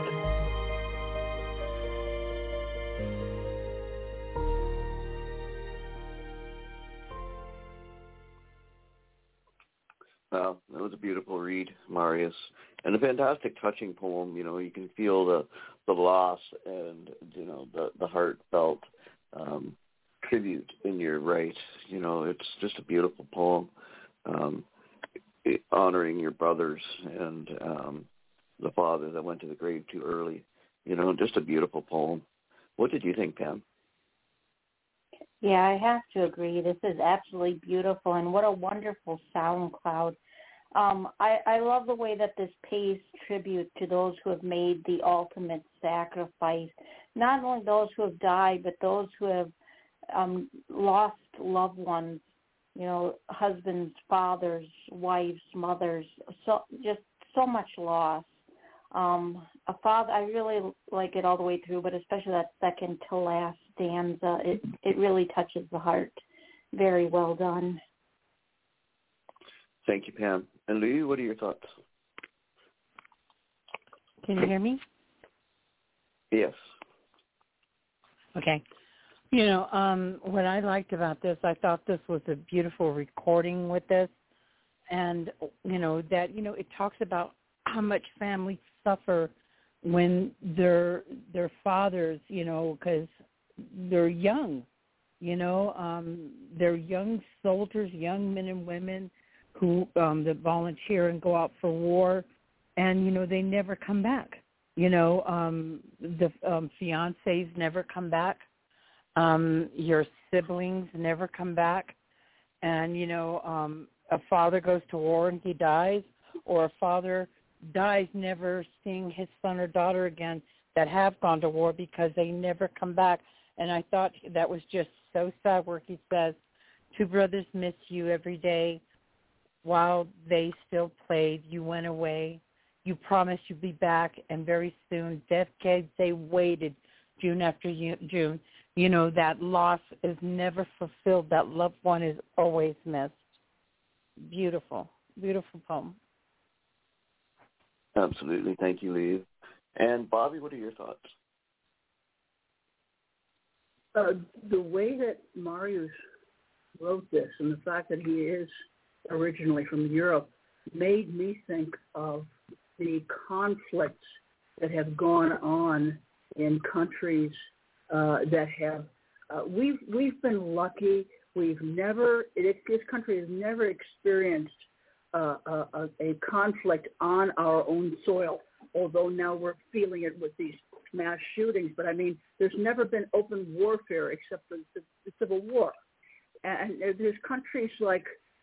Wow, that was a beautiful read, Marius, and a fantastic, touching poem. You know, you can feel the loss and, you know, the heartfelt tribute in your right. You know, it's just a beautiful poem, honoring your brothers and the father that went to the grave too early. You know, just a beautiful poem. What did you think, Pam? Yeah, I have to agree. This is absolutely beautiful, and what a wonderful SoundCloud. I love the way that this pays tribute to those who have made the ultimate sacrifice, not only those who have died, but those who have lost loved ones, you know, husbands, fathers, wives, mothers, so just so much loss. A father, I really like it all the way through, but especially that second to last stanza, it really touches the heart. Very well done. Thank you, Pam. And Lee, what are your thoughts? Can you hear me? Yes. Okay. You know, what I liked about this, I thought this was a beautiful recording with this. And, you know, that, you know, it talks about how much families suffer when their fathers, you know, because they're young, you know, they're young soldiers, young men and women who that volunteer and go out for war, and, you know, they never come back. You know, the fiancés never come back. Your siblings never come back. And, you know, a father goes to war and he dies, or a father dies never seeing his son or daughter again that have gone to war because they never come back. And I thought that was just so sad where he says, two brothers miss you every day. While they still played, you went away. You promised you'd be back, and very soon, decades they waited, June after June. You know, that loss is never fulfilled. That loved one is always missed. Beautiful, beautiful poem. Absolutely. Thank you, Lee. And Bobby, what are your thoughts? The way that Marius wrote this and the fact that he is originally from Europe made me think of the conflicts that have gone on in countries that have we've been lucky. This country has never experienced a conflict on our own soil, although now we're feeling it with these mass shootings. But I mean, there's never been open warfare except the Civil War. And there's countries like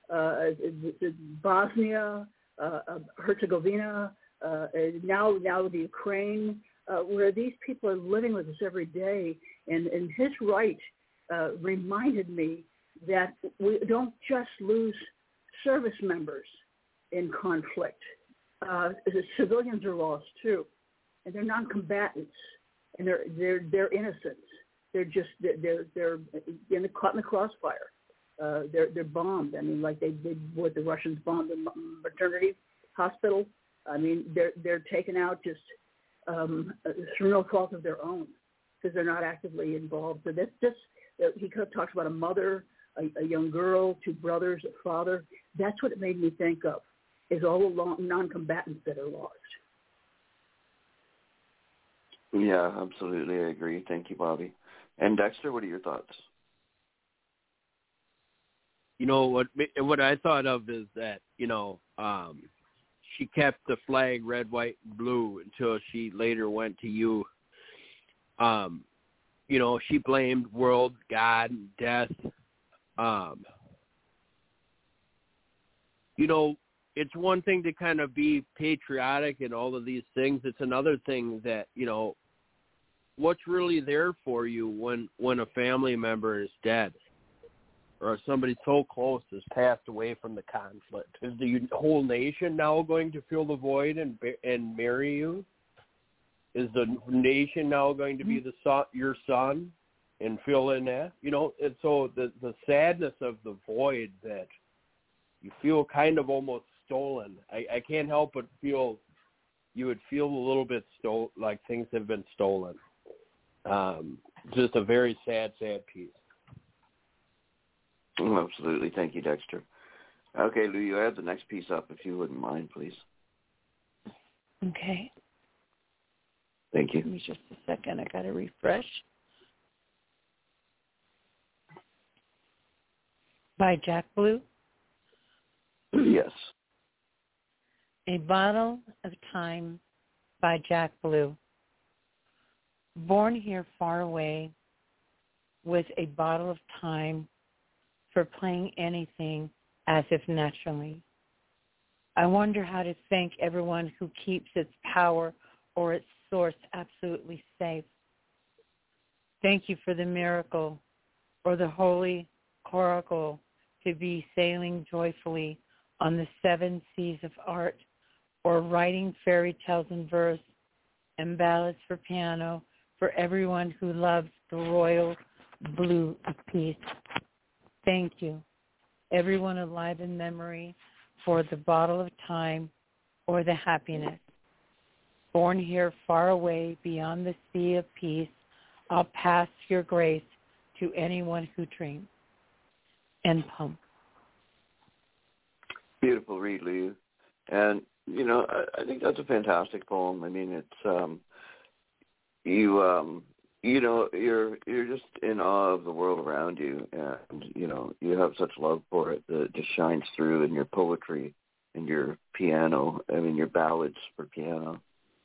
Bosnia, Herzegovina, now the Ukraine, where these people are living with us every day. And his right reminded me that we don't just lose service members in conflict. The civilians are lost too, and they're non-combatants, and they're innocent. they're caught in the crossfire. They're bombed. I mean, like they what the Russians bombed the maternity hospital. I mean, they're taken out just through no fault of their own because they're not actively involved. So that's just he talks about a mother, a young girl, two brothers, a father. That's what it made me think of, is all the non-combatants that are lost. Yeah, absolutely. I agree. Thank you, Bobby. And Dexter, what are your thoughts? You know, what I thought of is that, she kept the flag red, white, and blue until she later went to you. She blamed world, God, and death. It's one thing to kind of be patriotic and all of these things. It's another thing that, what's really there for you when a family member is dead or somebody so close has passed away from the conflict? Is the whole nation now going to fill the void and marry you? Is the nation now going to be your son and fill in that? And so the sadness of the void that you feel kind of almost stolen. I can't help but feel you would feel a little bit like things have been stolen. Just a very sad piece. Absolutely. Thank you, Dexter. Okay, Lou, you have the next piece up if you wouldn't mind, please. Okay. Thank you. Give me just a second. I got to refresh. By Jack Blue? Yes. A Bottle of Time by Jack Blue. Born here far away with a bottle of time for playing anything as if naturally. I wonder how to thank everyone who keeps its power or its source absolutely safe. Thank you for the miracle or the holy coracle to be sailing joyfully on the 7 seas of art, or writing fairy tales in verse and ballads for piano for everyone who loves the royal blue of peace. Thank you, everyone alive in memory, for the bottle of time or the happiness. Born here far away beyond the sea of peace, I'll pass your grace to anyone who dreams. End poem. Beautiful read, Lou. And, I think that's a fantastic poem. I mean, it's, you're just in awe of the world around you, and, you have such love for it that it just shines through in your poetry and your piano, your ballads for piano.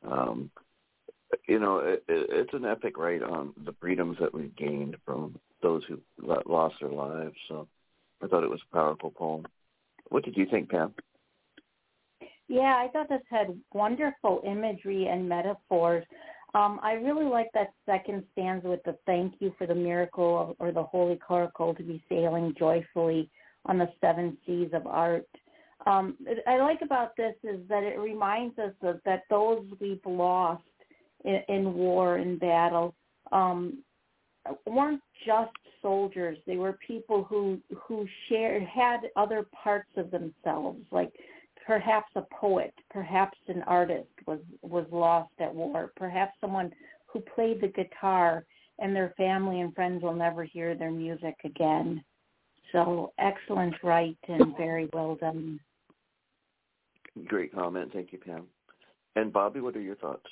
It's an epic right on the freedoms that we've gained from those who lost their lives. So I thought it was a powerful poem. What did you think, Pam? Yeah, I thought this had wonderful imagery and metaphors. I really like that second stanza with the thank you for the miracle or the holy coracle to be sailing joyfully on the 7 seas of art. I like about this is that it reminds us that those we've lost in war and battle weren't just soldiers. They were people who had other parts of themselves, like perhaps a poet, perhaps an artist was lost at war, perhaps someone who played the guitar and their family and friends will never hear their music again. So excellent write and very well done. Great comment. Thank you, Pam. And Bobby, what are your thoughts?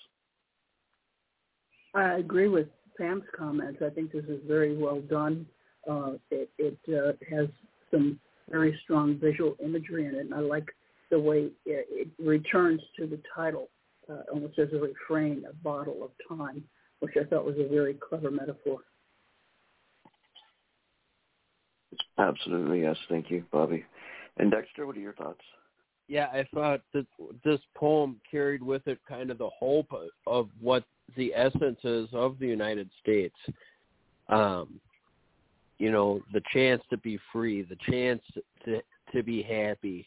I agree with Pam's comments. I think this is very well done. It has some very strong visual imagery in it, and I like the way it returns to the title, almost as a refrain, a bottle of time, which I thought was a very clever metaphor. Absolutely, yes. Thank you, Bobby. And Dexter, what are your thoughts? Yeah, I thought that this poem carried with it kind of the hope of what the essence is of the United States. The chance to be free, the chance to be happy,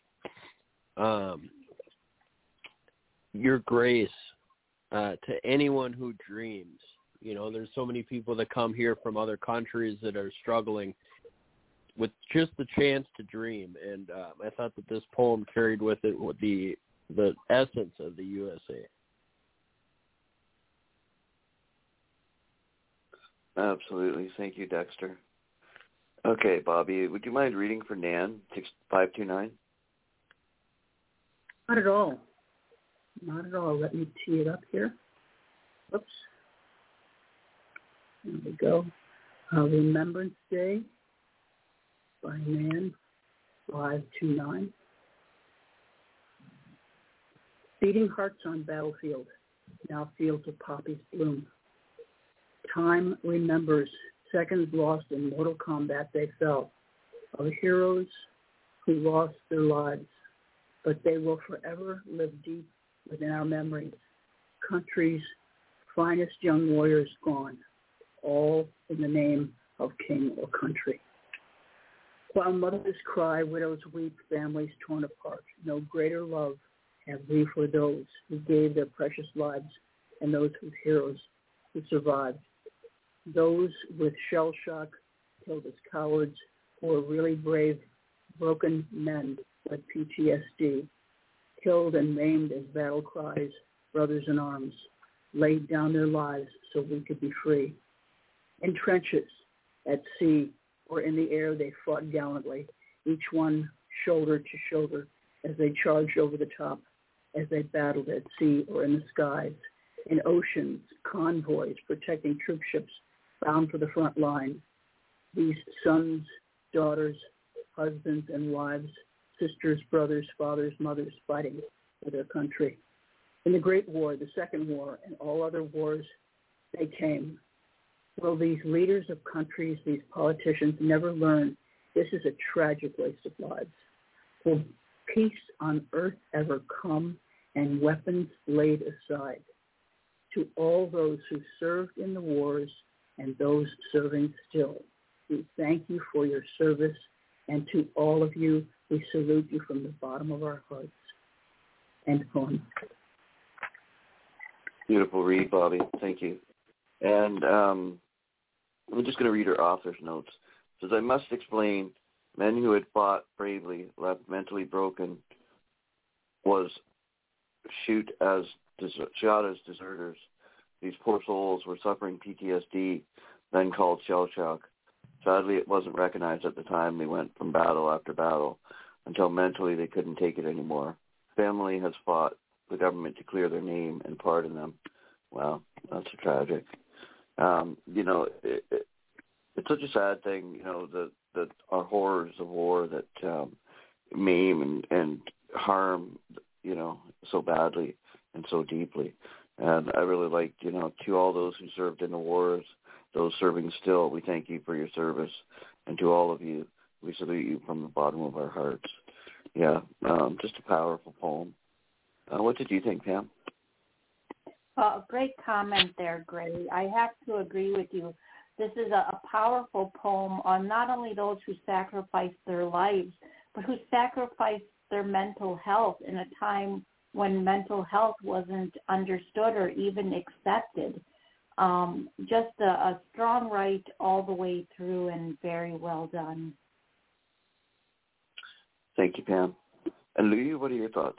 your grace to anyone who dreams, You know, there's so many people that come here from other countries that are struggling with just the chance to dream. And I thought that this poem carried with it the essence of the USA. Absolutely. Thank you, Dexter. Okay, Bobby, would you mind reading for Nan, 6529? Not at all. Not at all. Let me tee it up here. Oops. There we go. Remembrance Day by Nan, 529. Beating hearts on battlefield, now fields of poppies bloom. Time remembers seconds lost in mortal combat they fell, of heroes who lost their lives, but they will forever live deep within our memories. Country's finest young warriors gone, all in the name of king or country. While mothers cry, widows weep, families torn apart, no greater love have we for those who gave their precious lives and those whose heroes who survived. Those with shell shock killed as cowards or really brave, broken men with PTSD, killed and maimed as battle cries, brothers in arms, laid down their lives so we could be free. In trenches, at sea, or in the air, they fought gallantly, each one shoulder to shoulder as they charged over the top, as they battled at sea or in the skies. In oceans, convoys protecting troop ships bound for the front line. These sons, daughters, husbands and wives, sisters, brothers, fathers, mothers fighting for their country. In the Great War, the Second War, and all other wars, they came. Will these leaders of countries, these politicians never learn this is a tragic waste of lives? Will peace on earth ever come and weapons laid aside? To all those who served in the wars and those serving still, we thank you for your service, and to all of you, we salute you from the bottom of our hearts. End poem. Beautiful read, Bobby. Thank you. And I'm just going to read her author's notes. It says, I must explain, men who had fought bravely, left mentally broken, was shot as deserters. These poor souls were suffering PTSD, then called shell shock. Sadly, it wasn't recognized at the time they went from battle after battle until mentally they couldn't take it anymore. Family has fought the government to clear their name and pardon them. Wow, that's tragic. It's such a sad thing, that our horrors of war that maim and harm, so badly and so deeply. And I really like, to all those who served in the wars, those serving still, we thank you for your service. And to all of you, we salute you from the bottom of our hearts. Yeah, just a powerful poem. What did you think, Pam? Great comment there, Gray. I have to agree with you. This is a powerful poem on not only those who sacrificed their lives, but who sacrificed their mental health in a time when mental health wasn't understood or even accepted. Just a strong write all the way through and very well done. Thank you, Pam. And Louie, what are your thoughts?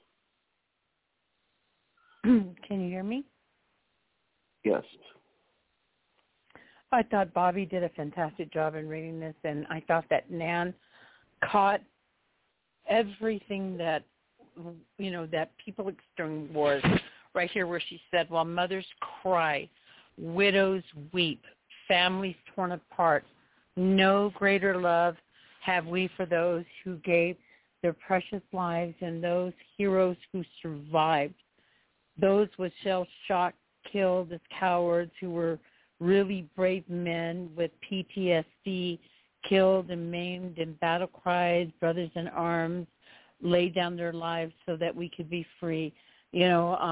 Can you hear me? Yes. I thought Bobby did a fantastic job in reading this, and I thought that Nan caught everything that, that people during wars, right here where she said, while mothers cry, widows weep, families torn apart, no greater love have we for those who gave their precious lives and those heroes who survived. Those with shell shock killed as cowards who were really brave men with PTSD, killed and maimed in battle cries, brothers in arms, laid down their lives so that we could be free. This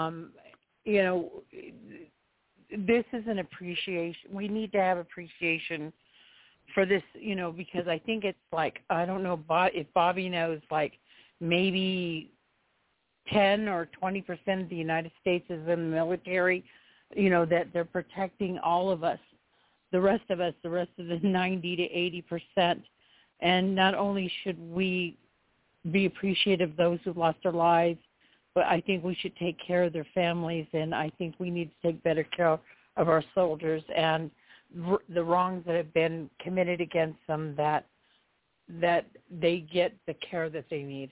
is an appreciation. We need to have appreciation for this, because I think it's like, I don't know if Bobby knows, like maybe 10 or 20% of the United States is in the military, that they're protecting all of us, the rest of the 90 to 80%. And not only should we be appreciative of those who've lost their lives, but I think we should take care of their families, and I think we need to take better care of our soldiers and the wrongs that have been committed against them, that they get the care that they need.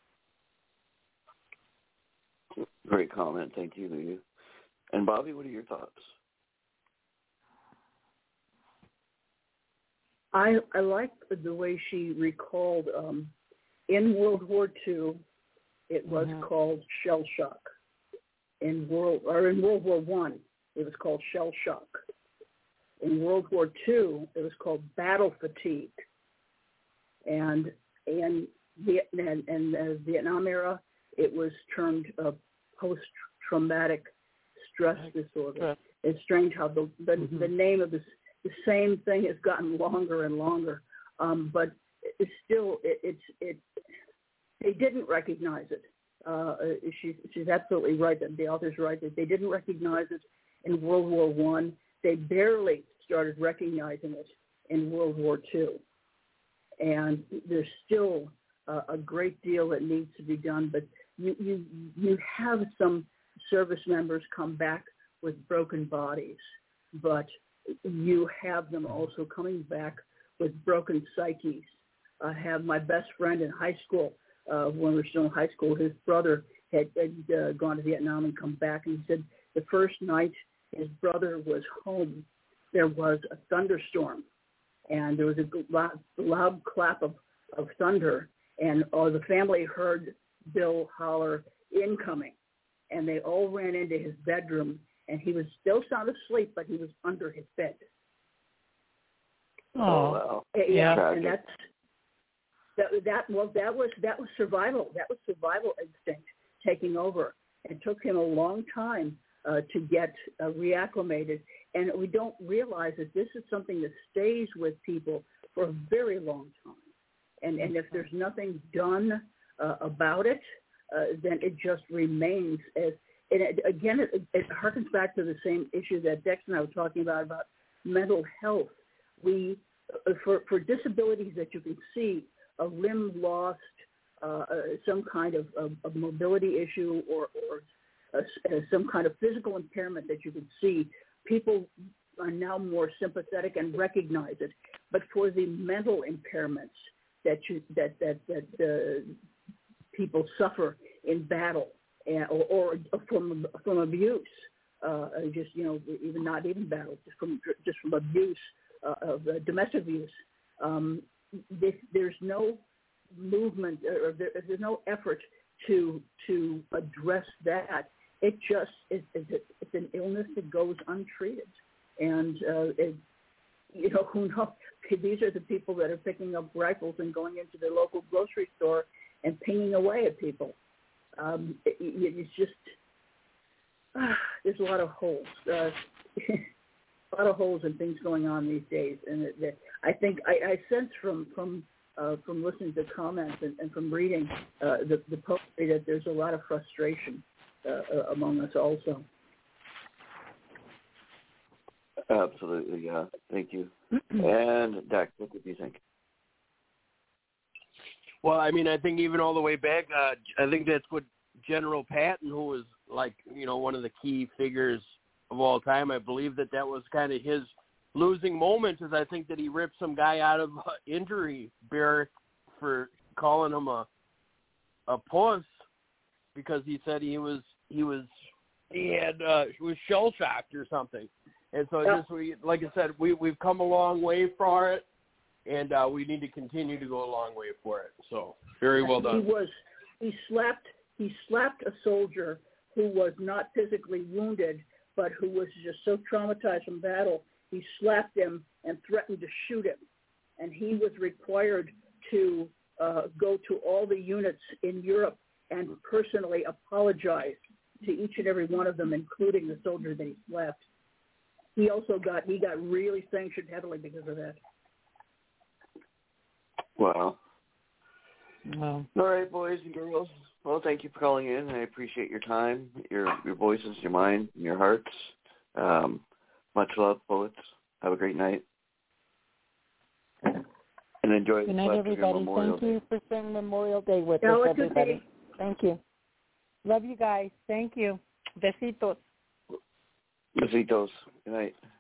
Great comment. Thank you, Leah. And Bobby, what are your thoughts? I like the way she recalled in World War II, it was called shell shock. In World War I, it was called shell shock. In World War II, it was called battle fatigue. And in the Vietnam era, it was termed post-traumatic stress disorder. It's strange how the name of the same thing has gotten longer and longer, but it's still they didn't recognize it. She's absolutely right. That the author's right that they didn't recognize it in World War I. They barely started recognizing it in World War II, and there's still a great deal that needs to be done. But you have some service members come back with broken bodies, but you have them also coming back with broken psyches. I have my best friend in high school, when we were still in high school, his brother had gone to Vietnam and come back, and he said the first night his brother was home, there was a thunderstorm, and there was a loud clap of thunder, and the family heard Bill holler, "Incoming," and they all ran into his bedroom, and he was still sound asleep, but he was under his bed. Oh, wow. Yeah, and that was survival. That was survival instinct taking over. It took him a long time to get reacclimated, and we don't realize that this is something that stays with people for a very long time. And if there's nothing done about it, then it just remains as. And it harkens back to the same issue that Dex and I were talking about mental health. We, for disabilities that you can see, a limb lost, some kind of mobility issue, or some kind of physical impairment that you can see, people are now more sympathetic and recognize it. But for the mental impairments that people suffer in battle, or from abuse, even not even battle, just from abuse, of domestic abuse. There's no movement, or there's no effort to address that. It just it's an illness that goes untreated, and who knows? These are the people that are picking up rifles and going into their local grocery store and pinging away at people. It's just there's a lot of holes, a lot of holes and things going on these days, and I think I sense from listening to comments and from reading the poetry that there's a lot of frustration among us also. Absolutely, yeah. Thank you. And Dak, what did you think? Well, I mean, I think even all the way back, I think that's what General Patton, who was one of the key figures of all time, I believe that was kind of his losing moment, is I think that he ripped some guy out of injury barrack for calling him a puss, because he said he was shell shocked or something. And so like I said, we've come a long way for it, and we need to continue to go a long way for it. So very well done. He slapped a soldier who was not physically wounded, but who was just so traumatized from battle. He slapped him and threatened to shoot him, and he was required to go to all the units in Europe and personally apologize to each and every one of them, including the soldier that he slapped. He got really sanctioned heavily because of that. Wow. All right, boys and girls. Well, thank you for calling in. I appreciate your time, your voices, your mind, and your hearts. Much love, poets. Have a great night. And enjoy Good night, everybody. Thank you for spending Memorial Day with us, everybody. Thank you. Love you guys. Thank you. Besitos. Besitos. Good night.